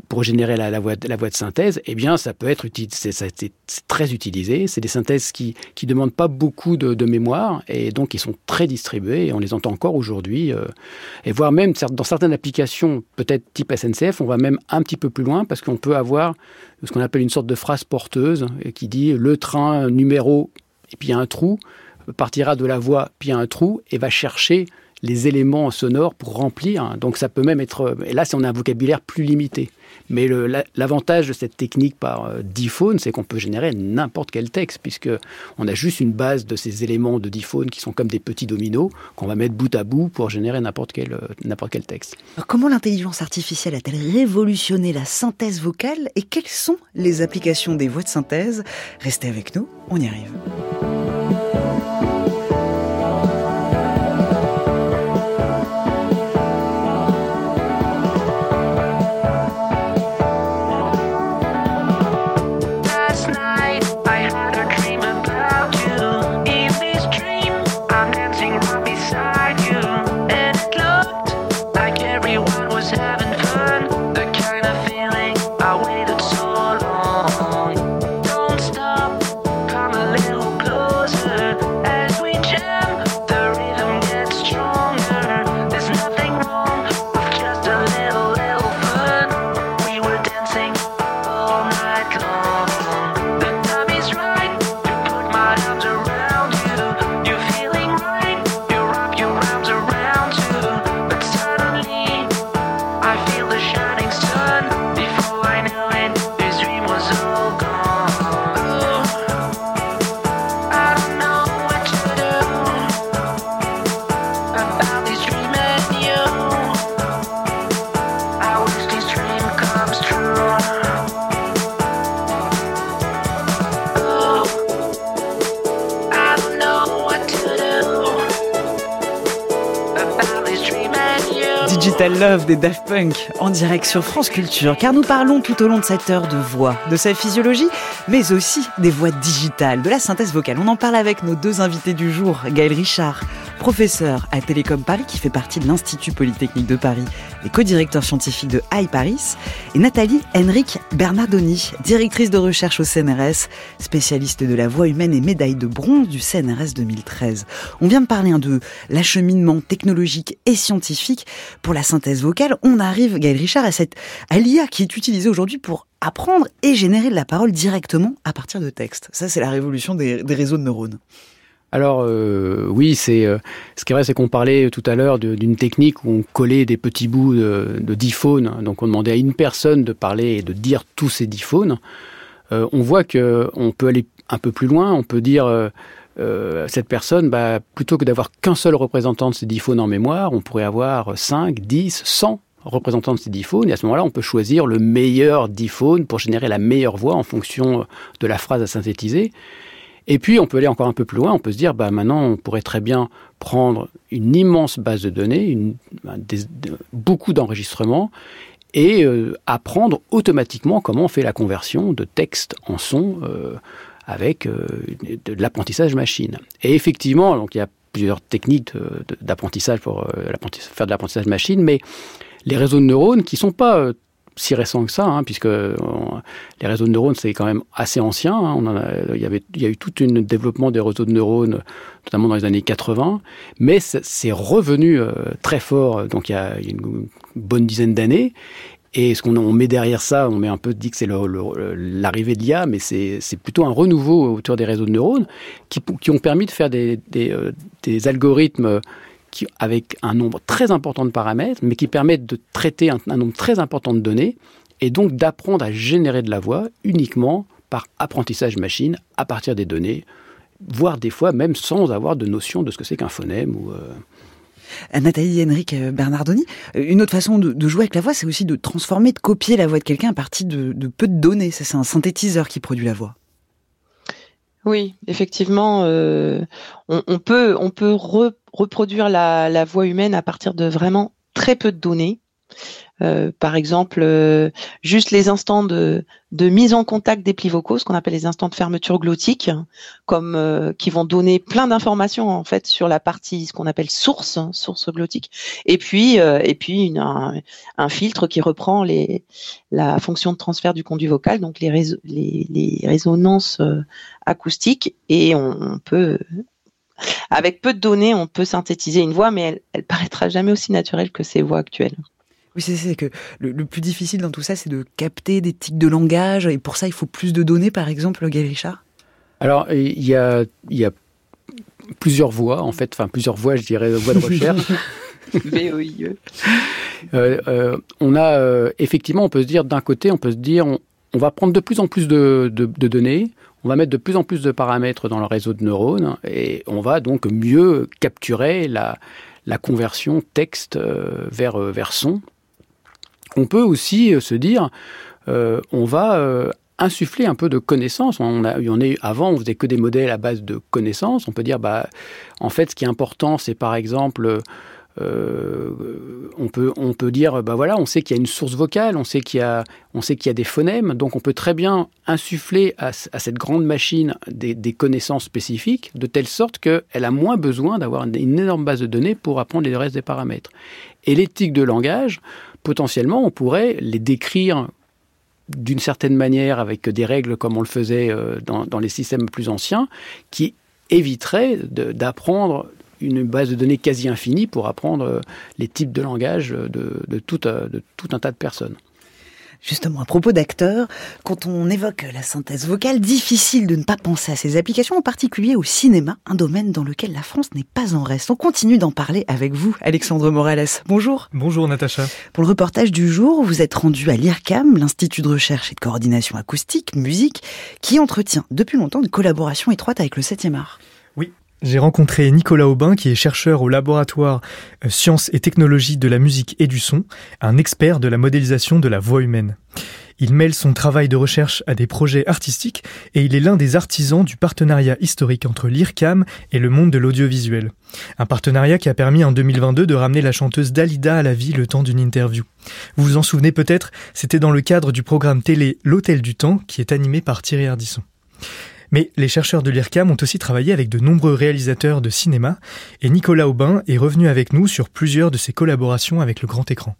pour générer la voix de synthèse, eh bien, ça peut être c'est très utilisé. C'est des synthèses qui demandent pas beaucoup de mémoire et donc qui sont très distribuées et on les entend encore aujourd'hui. Et voire même dans certaines applications, peut-être type SNCF, on va même un petit peu plus loin parce qu'on peut avoir ce qu'on appelle une sorte de phrase porteuse qui dit le train numéro et puis il y a un trou partira de la voie puis il y a un trou et va chercher les éléments sonores pour remplir. Donc ça peut même être... Et là, on a un vocabulaire plus limité. Mais l'avantage de cette technique par diphone, c'est qu'on peut générer n'importe quel texte, puisqu'on a juste une base de ces éléments de diphone qui sont comme des petits dominos qu'on va mettre bout à bout pour générer n'importe quel texte. Alors, comment l'intelligence artificielle a-t-elle révolutionné la synthèse vocale et quelles sont les applications des voix de synthèse ? Restez avec nous, on y arrive. Digital Love des Daft Punk en direct sur France Culture, car nous parlons tout au long de cette heure de voix, de sa physiologie, mais aussi des voix digitales, de la synthèse vocale. On en parle avec nos deux invités du jour, Gaël Richard, professeur à Télécom Paris, qui fait partie de l'Institut Polytechnique de Paris et co-directeur scientifique de iParis, et Nathalie Henrique Bernardoni, directrice de recherche au CNRS, spécialiste de la voix humaine et médaille de bronze du CNRS 2013. On vient de parler de l'acheminement technologique et scientifique pour la synthèse vocale. On arrive, Gaël Richard, à l'IA qui est utilisée aujourd'hui pour apprendre et générer de la parole directement à partir de textes. Ça, c'est la révolution des réseaux de neurones. Alors oui, ce qui est vrai, c'est qu'on parlait tout à l'heure d'une technique où on collait des petits bouts de diphones. Donc on demandait à une personne de parler et de dire tous ces diphones. On voit qu'on peut aller un peu plus loin. On peut dire cette personne, plutôt que d'avoir qu'un seul représentant de ces diphones en mémoire, on pourrait avoir 5, 10, 100 représentants de ces diphones. Et à ce moment-là, on peut choisir le meilleur diphone pour générer la meilleure voix en fonction de la phrase à synthétiser. Et puis, on peut aller encore un peu plus loin. On peut se dire, maintenant, on pourrait très bien prendre une immense base de données, beaucoup d'enregistrements, et apprendre automatiquement comment on fait la conversion de texte en son avec de l'apprentissage machine. Et effectivement, donc il y a plusieurs techniques d'apprentissage pour faire de l'apprentissage machine, mais les réseaux de neurones qui ne sont pas si récents que ça, puisque les réseaux de neurones, c'est quand même assez ancien. Il y a eu tout un développement des réseaux de neurones, notamment dans les années 80, mais c'est revenu très fort, donc il y a une bonne dizaine d'années. Et ce qu'on met derrière ça, on met un peu dit que c'est l'arrivée de l'IA, mais c'est plutôt un renouveau autour des réseaux de neurones qui ont permis de faire des algorithmes avec un nombre très important de paramètres, mais qui permettent de traiter un nombre très important de données, et donc d'apprendre à générer de la voix uniquement par apprentissage machine à partir des données, voire des fois même sans avoir de notion de ce que c'est qu'un phonème ou... Nathalie Henrique Bernardoni, une autre façon de jouer avec la voix, c'est aussi de transformer, de copier la voix de quelqu'un à partir de peu de données. C'est un synthétiseur qui produit la voix. Oui, effectivement, on peut reproduire la voix humaine à partir de vraiment très peu de données. Par exemple, juste les instants de mise en contact des plis vocaux, ce qu'on appelle les instants de fermeture glottique, comme qui vont donner plein d'informations en fait sur la partie, ce qu'on appelle source glottique, et puis un filtre qui reprend la fonction de transfert du conduit vocal, donc les résonances acoustiques, et on peut, avec peu de données, on peut synthétiser une voix, mais elle paraîtra jamais aussi naturelle que ces voix actuelles. Oui, c'est que le plus difficile dans tout ça, c'est de capter des tics de langage, et pour ça, il faut plus de données, par exemple, Gaël Richard. Alors, il y a plusieurs voies, en fait, enfin plusieurs voies, je dirais, voies de recherche. VOIE. On a, effectivement, on peut se dire, d'un côté, on va prendre de plus en plus de données, on va mettre de plus en plus de paramètres dans le réseau de neurones, et on va donc mieux capturer la conversion texte vers son. On peut aussi se dire, on va insuffler un peu de connaissances. Avant, on faisait que des modèles à base de connaissances. On peut dire, en fait, ce qui est important, c'est par exemple, on peut dire, voilà, on sait qu'il y a une source vocale, on sait qu'il y a des phonèmes, donc on peut très bien insuffler à cette grande machine des connaissances spécifiques, de telle sorte qu'elle a moins besoin d'avoir une énorme base de données pour apprendre les restes des paramètres. Et les tics de langage, potentiellement, on pourrait les décrire d'une certaine manière avec des règles comme on le faisait dans les systèmes plus anciens, qui éviteraient d'apprendre une base de données quasi infinie pour apprendre les types de langage de tout un tas de personnes. Justement, à propos d'acteurs, quand on évoque la synthèse vocale, difficile de ne pas penser à ces applications, en particulier au cinéma, un domaine dans lequel la France n'est pas en reste. On continue d'en parler avec vous, Alexandre Morales. Bonjour. Bonjour Natacha. Pour le reportage du jour, vous êtes rendu à l'IRCAM, l'Institut de recherche et de coordination acoustique, musique, qui entretient depuis longtemps une collaboration étroite avec le 7e art. Oui. J'ai rencontré Nicolas Aubin, qui est chercheur au laboratoire Sciences et Technologies de la musique et du son, un expert de la modélisation de la voix humaine. Il mêle son travail de recherche à des projets artistiques et il est l'un des artisans du partenariat historique entre l'IRCAM et le monde de l'audiovisuel. Un partenariat qui a permis en 2022 de ramener la chanteuse Dalida à la vie le temps d'une interview. Vous vous en souvenez peut-être, c'était dans le cadre du programme télé L'Hôtel du Temps qui est animé par Thierry Ardisson. Mais les chercheurs de l'IRCAM ont aussi travaillé avec de nombreux réalisateurs de cinéma et Nicolas Aubin est revenu avec nous sur plusieurs de ses collaborations avec le grand écran.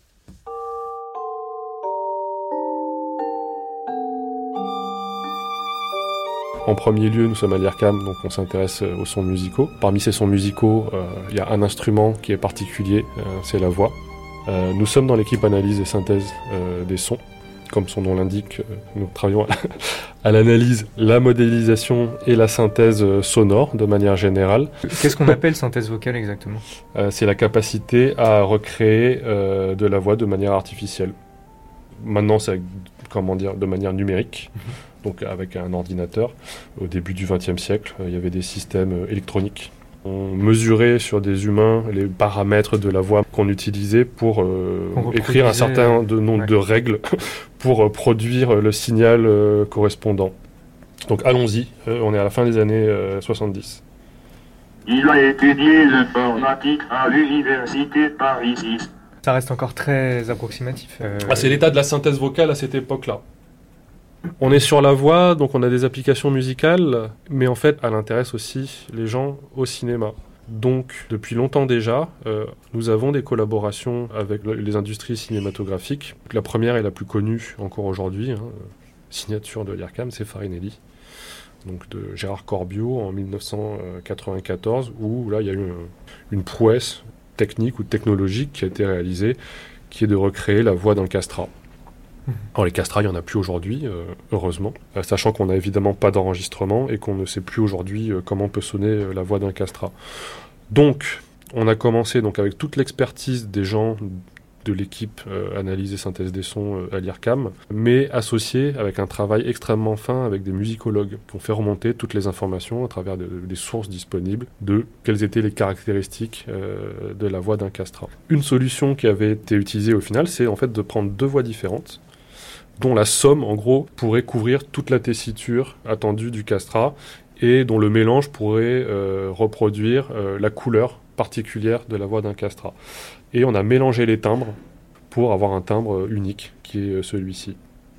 En premier lieu, nous sommes à l'IRCAM, donc on s'intéresse aux sons musicaux. Parmi ces sons musicaux, il y a un instrument qui est particulier, c'est la voix. Nous sommes dans l'équipe analyse et synthèse des sons. Comme son nom l'indique, nous travaillons à l'analyse, la modélisation et la synthèse sonore de manière générale. Qu'est-ce qu'on appelle synthèse vocale exactement ? C'est la capacité à recréer de la voix de manière artificielle. Maintenant, c'est de manière numérique, donc avec un ordinateur. Au début du XXe siècle, il y avait des systèmes électroniques. On mesurait sur des humains les paramètres de la voix qu'on utilisait pour écrire un certain nombre de règles pour produire le signal correspondant. Donc allons-y, on est à la fin des années 70. Il a étudié l'informatique à l'université de Paris 6. Ça reste encore très approximatif. C'est l'état de la synthèse vocale à cette époque-là. On est sur la voix, donc on a des applications musicales, mais en fait, elle intéresse aussi les gens au cinéma. Donc, depuis longtemps déjà, nous avons des collaborations avec les industries cinématographiques. La première et la plus connue encore aujourd'hui, signature de l'IRCAM, c'est Farinelli, donc de Gérard Corbiot en 1994, où là, il y a eu une prouesse technique ou technologique qui a été réalisée, qui est de recréer la voix d'un castrat. Alors les castrats, il n'y en a plus aujourd'hui, heureusement, sachant qu'on n'a évidemment pas d'enregistrement et qu'on ne sait plus aujourd'hui comment peut sonner la voix d'un castrat. Donc, on a commencé avec toute l'expertise des gens de l'équipe analyse et synthèse des sons à l'IRCAM, mais associé avec un travail extrêmement fin avec des musicologues qui ont fait remonter toutes les informations à travers des sources disponibles de quelles étaient les caractéristiques de la voix d'un castrat. Une solution qui avait été utilisée au final, c'est en fait de prendre deux voix différentes, dont la somme, en gros, pourrait couvrir toute la tessiture attendue du castrat et dont le mélange pourrait reproduire la couleur particulière de la voix d'un castrat. Et on a mélangé les timbres pour avoir un timbre unique qui est celui-ci.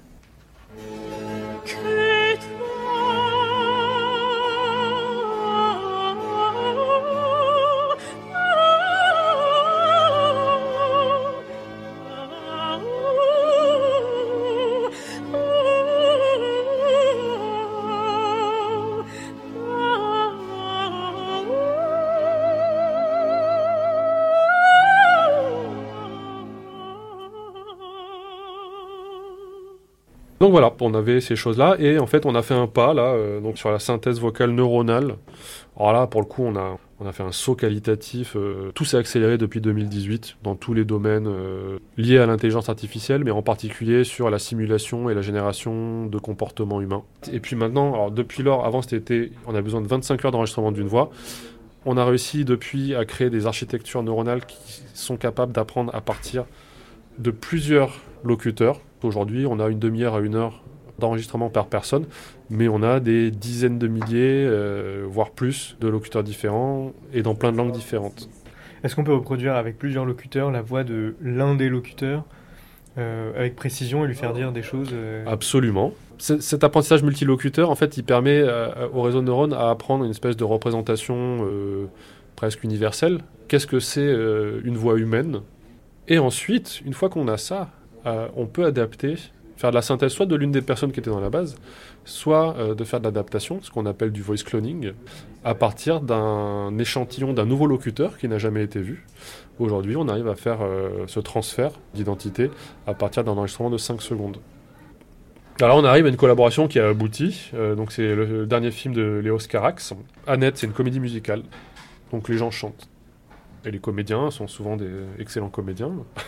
Donc voilà, on avait ces choses-là, et en fait on a fait un pas là, donc sur la synthèse vocale neuronale. Alors là, pour le coup, on a fait un saut qualitatif. Tout s'est accéléré depuis 2018 dans tous les domaines liés à l'intelligence artificielle, mais en particulier sur la simulation et la génération de comportements humains. Et puis maintenant, alors depuis lors, avant on a besoin de 25 heures d'enregistrement d'une voix. On a réussi depuis à créer des architectures neuronales qui sont capables d'apprendre à partir de plusieurs locuteurs. Aujourd'hui, on a une demi-heure à 1 heure d'enregistrement par personne, mais on a des dizaines de milliers, voire plus, de locuteurs différents et dans plein de langues différentes. Est-ce qu'on peut reproduire avec plusieurs locuteurs la voix de l'un des locuteurs avec précision et lui faire dire des choses Absolument. Cet apprentissage multilocuteur, en fait, il permet au réseau de neurones à apprendre une espèce de représentation presque universelle. Qu'est-ce que c'est une voix humaine ? Et ensuite, une fois qu'on a ça, on peut adapter, faire de la synthèse soit de l'une des personnes qui étaient dans la base, soit de faire de l'adaptation, ce qu'on appelle du voice cloning, à partir d'un échantillon d'un nouveau locuteur qui n'a jamais été vu. Aujourd'hui, on arrive à faire ce transfert d'identité à partir d'un enregistrement de 5 secondes. Alors on arrive à une collaboration qui a abouti, donc c'est le dernier film de Léos Carax. Annette, c'est une comédie musicale, donc les gens chantent. Et les comédiens sont souvent des excellents comédiens,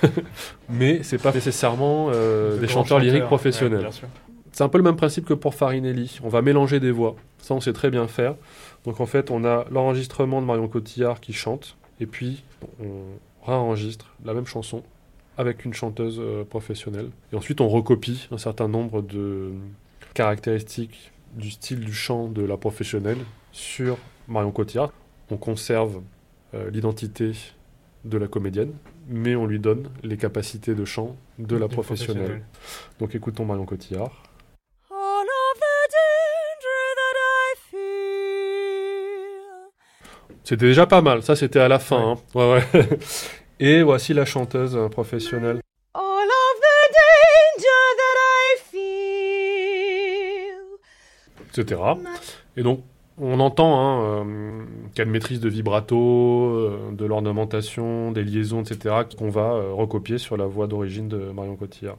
mais c'est pas nécessairement des chanteurs lyriques professionnels. Ouais, c'est un peu le même principe que pour Farinelli. On va mélanger des voix. Ça, on sait très bien faire. Donc en fait, on a l'enregistrement de Marion Cotillard qui chante, et puis on réenregistre la même chanson avec une chanteuse professionnelle. Et ensuite, on recopie un certain nombre de caractéristiques du style du chant de la professionnelle sur Marion Cotillard. On conserve l'identité de la comédienne, mais on lui donne les capacités de chant de la professionnelle. Donc écoutons Marion Cotillard. C'était déjà pas mal, ça c'était à la fin. Ouais. Hein. Ouais. Et voici la chanteuse professionnelle. Etc. Et donc, on entend qu'il y a une maîtrise de vibrato, de l'ornementation, des liaisons, etc., qu'on va recopier sur la voix d'origine de Marion Cotillard.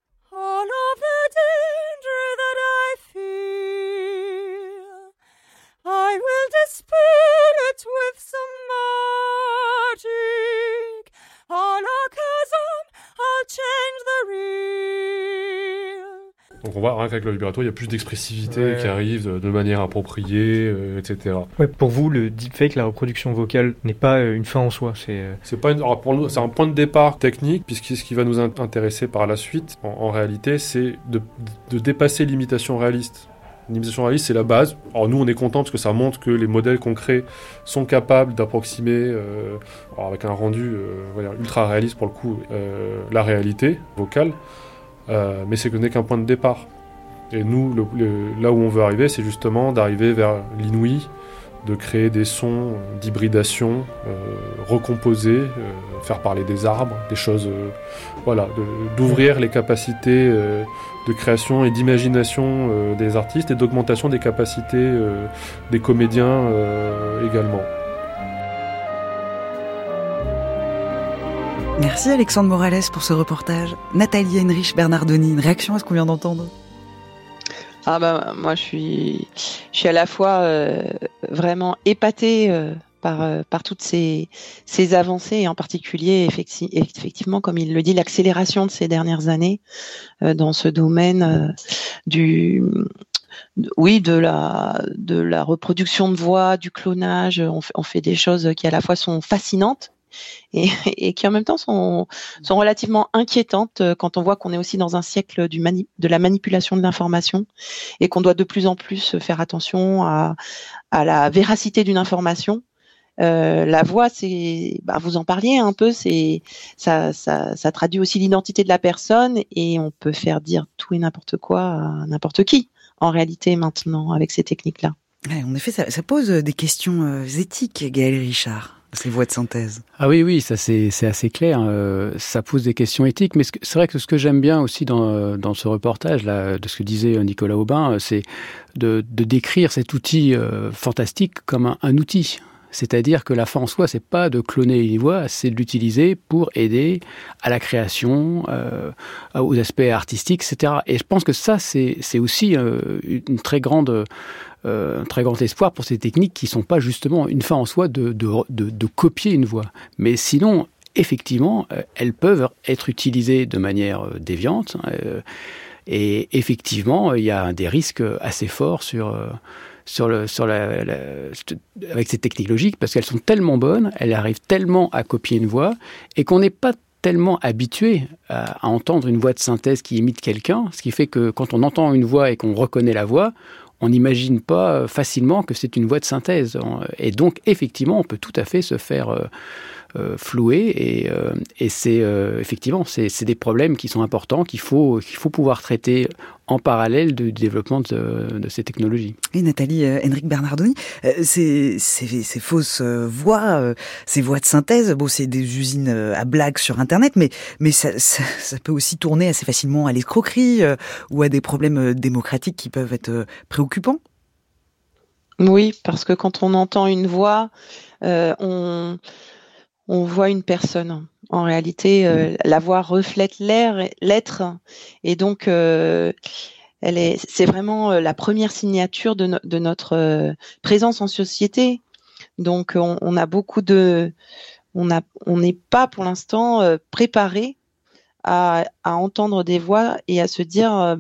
Donc on voit rien qu'avec le vibrato, il y a plus d'expressivité qui arrive de manière appropriée, etc. Ouais, pour vous, le deepfake, la reproduction vocale, n'est pas une fin en soi. C'est pas alors pour nous, c'est un point de départ technique, puisque ce qui va nous intéresser par la suite, en réalité, c'est de dépasser l'imitation réaliste. L'imitation réaliste, c'est la base. Alors nous, on est content parce que ça montre que les modèles qu'on crée sont capables d'approximer, avec un rendu ultra réaliste pour le coup, la réalité vocale. Mais ce n'est qu'un point de départ. Et nous, là où on veut arriver, c'est justement d'arriver vers l'inouï, de créer des sons d'hybridation, recomposer, faire parler des arbres, des choses, d'ouvrir les capacités de création et d'imagination des artistes et d'augmentation des capacités des comédiens également. Merci Alexandre Morales pour ce reportage. Nathalie Heinrich Bernardoni, une réaction à ce qu'on vient d'entendre? Moi je suis à la fois vraiment épatée par toutes ces avancées, et en particulier effectivement, comme il le dit, l'accélération de ces dernières années dans ce domaine de la reproduction de voix, du clonage. On fait des choses qui à la fois sont fascinantes et qui en même temps sont relativement inquiétantes quand on voit qu'on est aussi dans un siècle de la manipulation de l'information et qu'on doit de plus en plus faire attention à la véracité d'une information La voix, vous en parliez un peu, ça traduit aussi l'identité de la personne et on peut faire dire tout et n'importe quoi à n'importe qui, en réalité, maintenant, avec ces techniques-là. Ouais, en effet, ça pose des questions éthiques, Gaël Richard, ces voix de synthèse. Ah oui, ça c'est assez clair. Ça pose des questions éthiques, mais c'est vrai que ce que j'aime bien aussi dans ce reportage là, de ce que disait Nicolas Aubin, c'est de décrire cet outil fantastique comme un outil. C'est-à-dire que la fin en soi, c'est pas de cloner une voix, c'est de l'utiliser pour aider à la création, aux aspects artistiques, etc. Et je pense que ça, c'est aussi un très grand espoir pour ces techniques qui sont pas justement une fin en soi de copier une voix. Mais sinon, effectivement, elles peuvent être utilisées de manière déviante. Et effectivement, il y a des risques assez forts avec ces technologies, parce qu'elles sont tellement bonnes, elles arrivent tellement à copier une voix, et qu'on n'est pas tellement habitué à entendre une voix de synthèse qui imite quelqu'un, ce qui fait que quand on entend une voix et qu'on reconnaît la voix, on n'imagine pas facilement que c'est une voix de synthèse. Et donc, effectivement, on peut tout à fait se faire flouer, et c'est effectivement, c'est des problèmes qui sont importants, qu'il faut pouvoir traiter en parallèle du développement de ces technologies. Et Nathalie Henrique Bernardoni, ces fausses voix, ces voix de synthèse, c'est des usines à blagues sur Internet, mais ça peut aussi tourner assez facilement à l'escroquerie ou à des problèmes démocratiques qui peuvent être préoccupants. Oui, parce que quand on entend une voix, on voit une personne. En réalité, la voix reflète l'être, et donc c'est vraiment la première signature de notre présence en société. Donc, on n'est pas pour l'instant préparé à entendre des voix et à se dire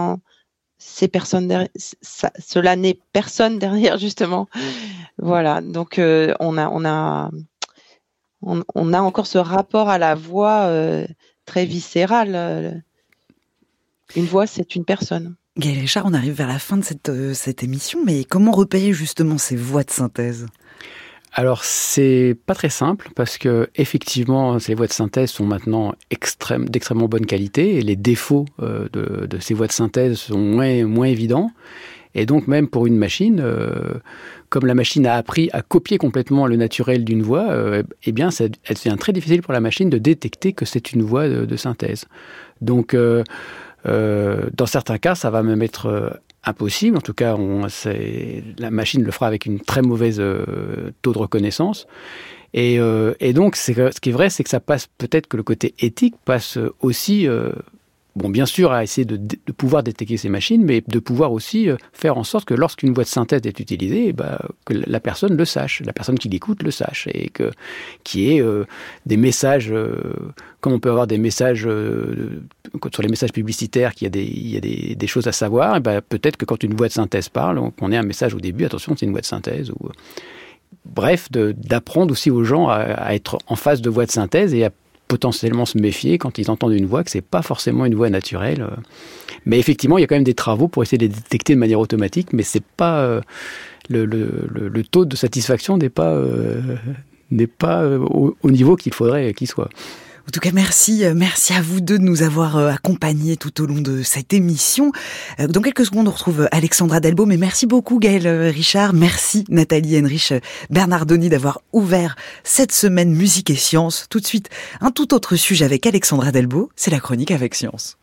cela n'est personne derrière, justement. Voilà. Donc, on a encore ce rapport à la voix très viscéral. Une voix, c'est une personne. Gaël Richard, on arrive vers la fin de cette émission, mais comment repérer justement ces voix de synthèse ? Alors, c'est pas très simple, parce que effectivement, ces voix de synthèse sont maintenant d'extrêmement bonne qualité, et les défauts de ces voix de synthèse sont moins évidents. Et donc, même pour une machine, comme la machine a appris à copier complètement le naturel d'une voix, elle devient très difficile pour la machine de détecter que c'est une voix de synthèse. Donc, dans certains cas, ça va même être impossible. En tout cas, la machine le fera avec une très mauvaise taux de reconnaissance. Et donc, ce qui est vrai, c'est que ça passe, peut-être que le côté éthique passe aussi... bien sûr, à essayer de pouvoir détecter ces machines, mais de pouvoir aussi faire en sorte que lorsqu'une voix de synthèse est utilisée, que la personne le sache, la personne qui l'écoute le sache, et qu'il y ait des messages, comme on peut avoir des messages sur les messages publicitaires, qu'il y a des choses à savoir, peut-être que quand une voix de synthèse parle, qu'on ait un message au début, attention, c'est une voix de synthèse, ou... Bref, d'apprendre aussi aux gens à être en face de voix de synthèse et à potentiellement se méfier quand ils entendent une voix, que c'est pas forcément une voix naturelle. Mais effectivement, il y a quand même des travaux pour essayer de les détecter de manière automatique, mais c'est pas le taux de satisfaction n'est pas au niveau qu'il faudrait qu'il soit. En tout cas, merci à vous deux de nous avoir accompagnés tout au long de cette émission. Dans quelques secondes, on retrouve Alexandra Delbo, mais merci beaucoup Gaël Richard, merci Nathalie Henrique Bernardoni d'avoir ouvert cette semaine Musique et Sciences. Tout de suite, un tout autre sujet avec Alexandra Delbo, c'est la chronique avec Science.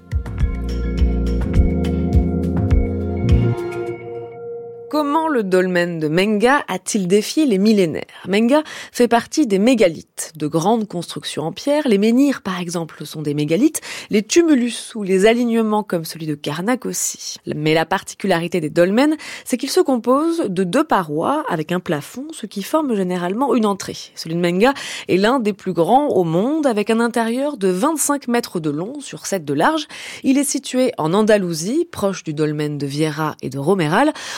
Comment le dolmen de Menga a-t-il défié les millénaires ? Menga fait partie des mégalithes, de grandes constructions en pierre. Les menhirs, par exemple, sont des mégalithes, les tumulus ou les alignements comme celui de Karnak aussi. Mais la particularité des dolmens, c'est qu'ils se composent de 2 parois avec un plafond, ce qui forme généralement une entrée. Celui de Menga est l'un des plus grands au monde, avec un intérieur de 25 mètres de long sur 7 de large. Il est situé en Andalousie, proche du dolmen de Viera et de Romeral. Ensemble,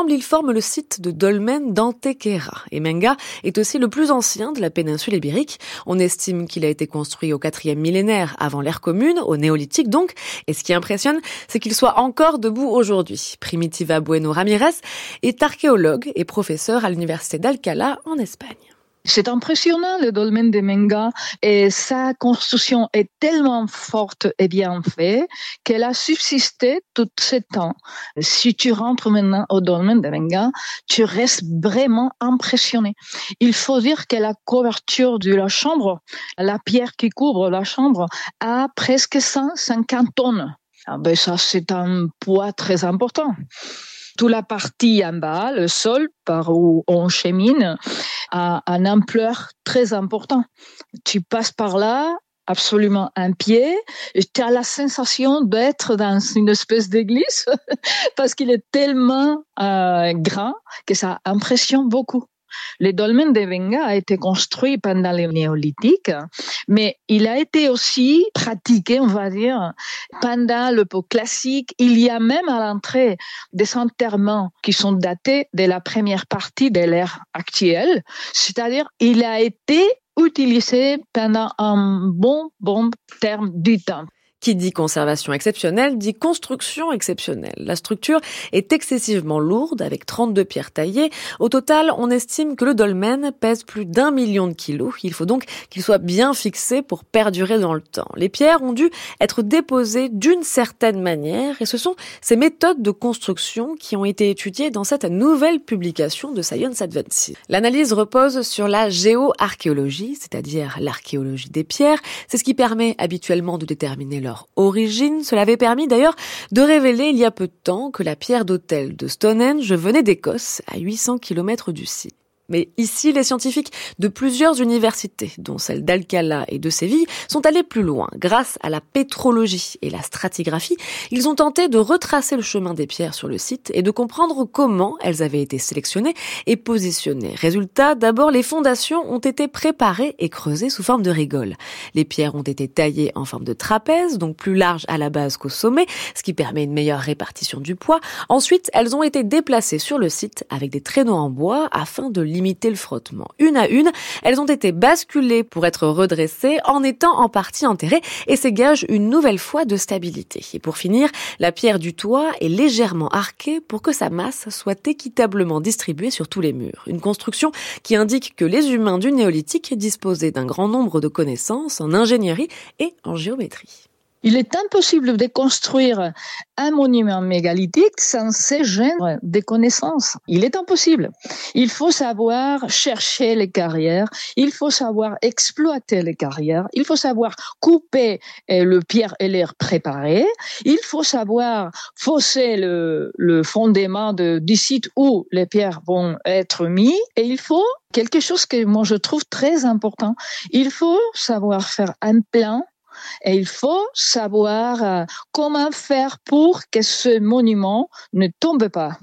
Ensemble, ils forment le site de dolmen d'Antequera. Et Menga est aussi le plus ancien de la péninsule ibérique. On estime qu'il a été construit au 4e millénaire avant l'ère commune, au néolithique donc. Et ce qui impressionne, c'est qu'il soit encore debout aujourd'hui. Primitiva Bueno Ramirez est archéologue et professeur à l'université d'Alcalá en Espagne. C'est impressionnant, le dolmen de Menga, et sa construction est tellement forte et bien faite qu'elle a subsisté tout ce temps. Si tu rentres maintenant au dolmen de Menga, tu restes vraiment impressionné. Il faut dire que la couverture de la chambre, la pierre qui couvre la chambre, a presque 150 tonnes. Ça, c'est un poids très important. Toute la partie en bas, le sol par où on chemine, a une ampleur très importante. Tu passes par là, absolument un pied, et tu as la sensation d'être dans une espèce d'église parce qu'il est tellement grand que ça impressionne beaucoup. Le dolmen de Menga a été construit pendant le néolithique, mais il a été aussi pratiqué, on va dire, pendant l'époque classique. Il y a même à l'entrée des enterrements qui sont datés de la première partie de l'ère actuelle, c'est-à-dire il a été utilisé pendant un bon terme du temps. Qui dit conservation exceptionnelle, dit construction exceptionnelle. La structure est excessivement lourde, avec 32 pierres taillées. Au total, on estime que le dolmen pèse plus d'1 million de kilos. Il faut donc qu'il soit bien fixé pour perdurer dans le temps. Les pierres ont dû être déposées d'une certaine manière, et ce sont ces méthodes de construction qui ont été étudiées dans cette nouvelle publication de Science Advances. L'analyse repose sur la géoarchéologie, c'est-à-dire l'archéologie des pierres. C'est ce qui permet habituellement de déterminer leur origine. Cela avait permis d'ailleurs de révéler il y a peu de temps que la pierre d'autel de Stonehenge venait d'Écosse, à 800 km du site. Mais ici, les scientifiques de plusieurs universités, dont celle d'Alcalá et de Séville, sont allés plus loin. Grâce à la pétrologie et la stratigraphie, ils ont tenté de retracer le chemin des pierres sur le site et de comprendre comment elles avaient été sélectionnées et positionnées. Résultat, d'abord, les fondations ont été préparées et creusées sous forme de rigole. Les pierres ont été taillées en forme de trapèze, donc plus larges à la base qu'au sommet, ce qui permet une meilleure répartition du poids. Ensuite, elles ont été déplacées sur le site avec des traîneaux en bois afin de limiter le frottement. Une à une, elles ont été basculées pour être redressées en étant en partie enterrées et c'est gage une nouvelle fois de stabilité. Et pour finir, la pierre du toit est légèrement arquée pour que sa masse soit équitablement distribuée sur tous les murs. Une construction qui indique que les humains du néolithique disposaient d'un grand nombre de connaissances en ingénierie et en géométrie. Il est impossible de construire un monument mégalithique sans ce genre de connaissances. Il est impossible. Il faut savoir chercher les carrières, il faut savoir exploiter les carrières, il faut savoir couper le pierre et l'air préparé, il faut savoir fausser le fondement du site où les pierres vont être mises, et il faut quelque chose que moi je trouve très important. Il faut savoir faire un plan. Et il faut savoir comment faire pour que ce monument ne tombe pas.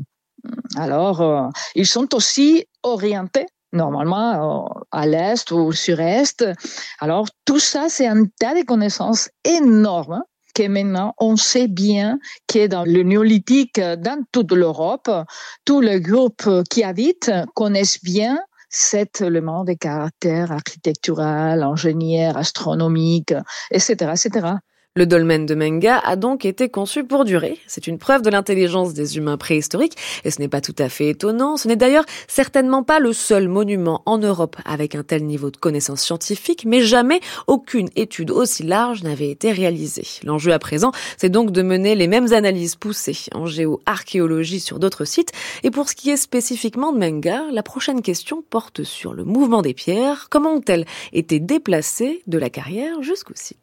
Alors, ils sont aussi orientés normalement à l'est ou au sud-est. Alors, tout ça, c'est un tas de connaissances énormes que maintenant, on sait bien que dans le néolithique, dans toute l'Europe, tous les groupes qui habitent connaissent bien cet élément de caractère architectural, ingénieur, astronomique, etc., etc. Le dolmen de Menga a donc été conçu pour durer. C'est une preuve de l'intelligence des humains préhistoriques et ce n'est pas tout à fait étonnant. Ce n'est d'ailleurs certainement pas le seul monument en Europe avec un tel niveau de connaissance scientifique, mais jamais aucune étude aussi large n'avait été réalisée. L'enjeu à présent, c'est donc de mener les mêmes analyses poussées en géoarchéologie sur d'autres sites. Et pour ce qui est spécifiquement de Menga, la prochaine question porte sur le mouvement des pierres. Comment ont-elles été déplacées de la carrière jusqu'au site ?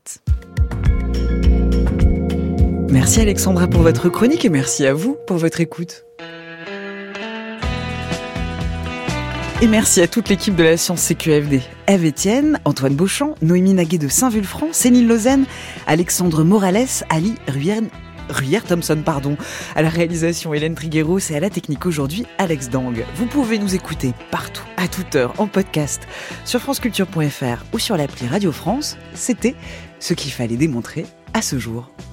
Merci Alexandra pour votre chronique et merci à vous pour votre écoute. Et merci à toute l'équipe de la Science CQFD. Ève Etienne, Antoine Beauchamp, Noémie Naguet de Saint-Vulfranc, Céline Lausanne, Alexandre Morales, Ali Ruyer-Thompson, à la réalisation Hélène Trigueros et à la technique aujourd'hui Alex Dang. Vous pouvez nous écouter partout, à toute heure, en podcast, sur franceculture.fr ou sur l'appli Radio France. C'était ce qu'il fallait démontrer à ce jour.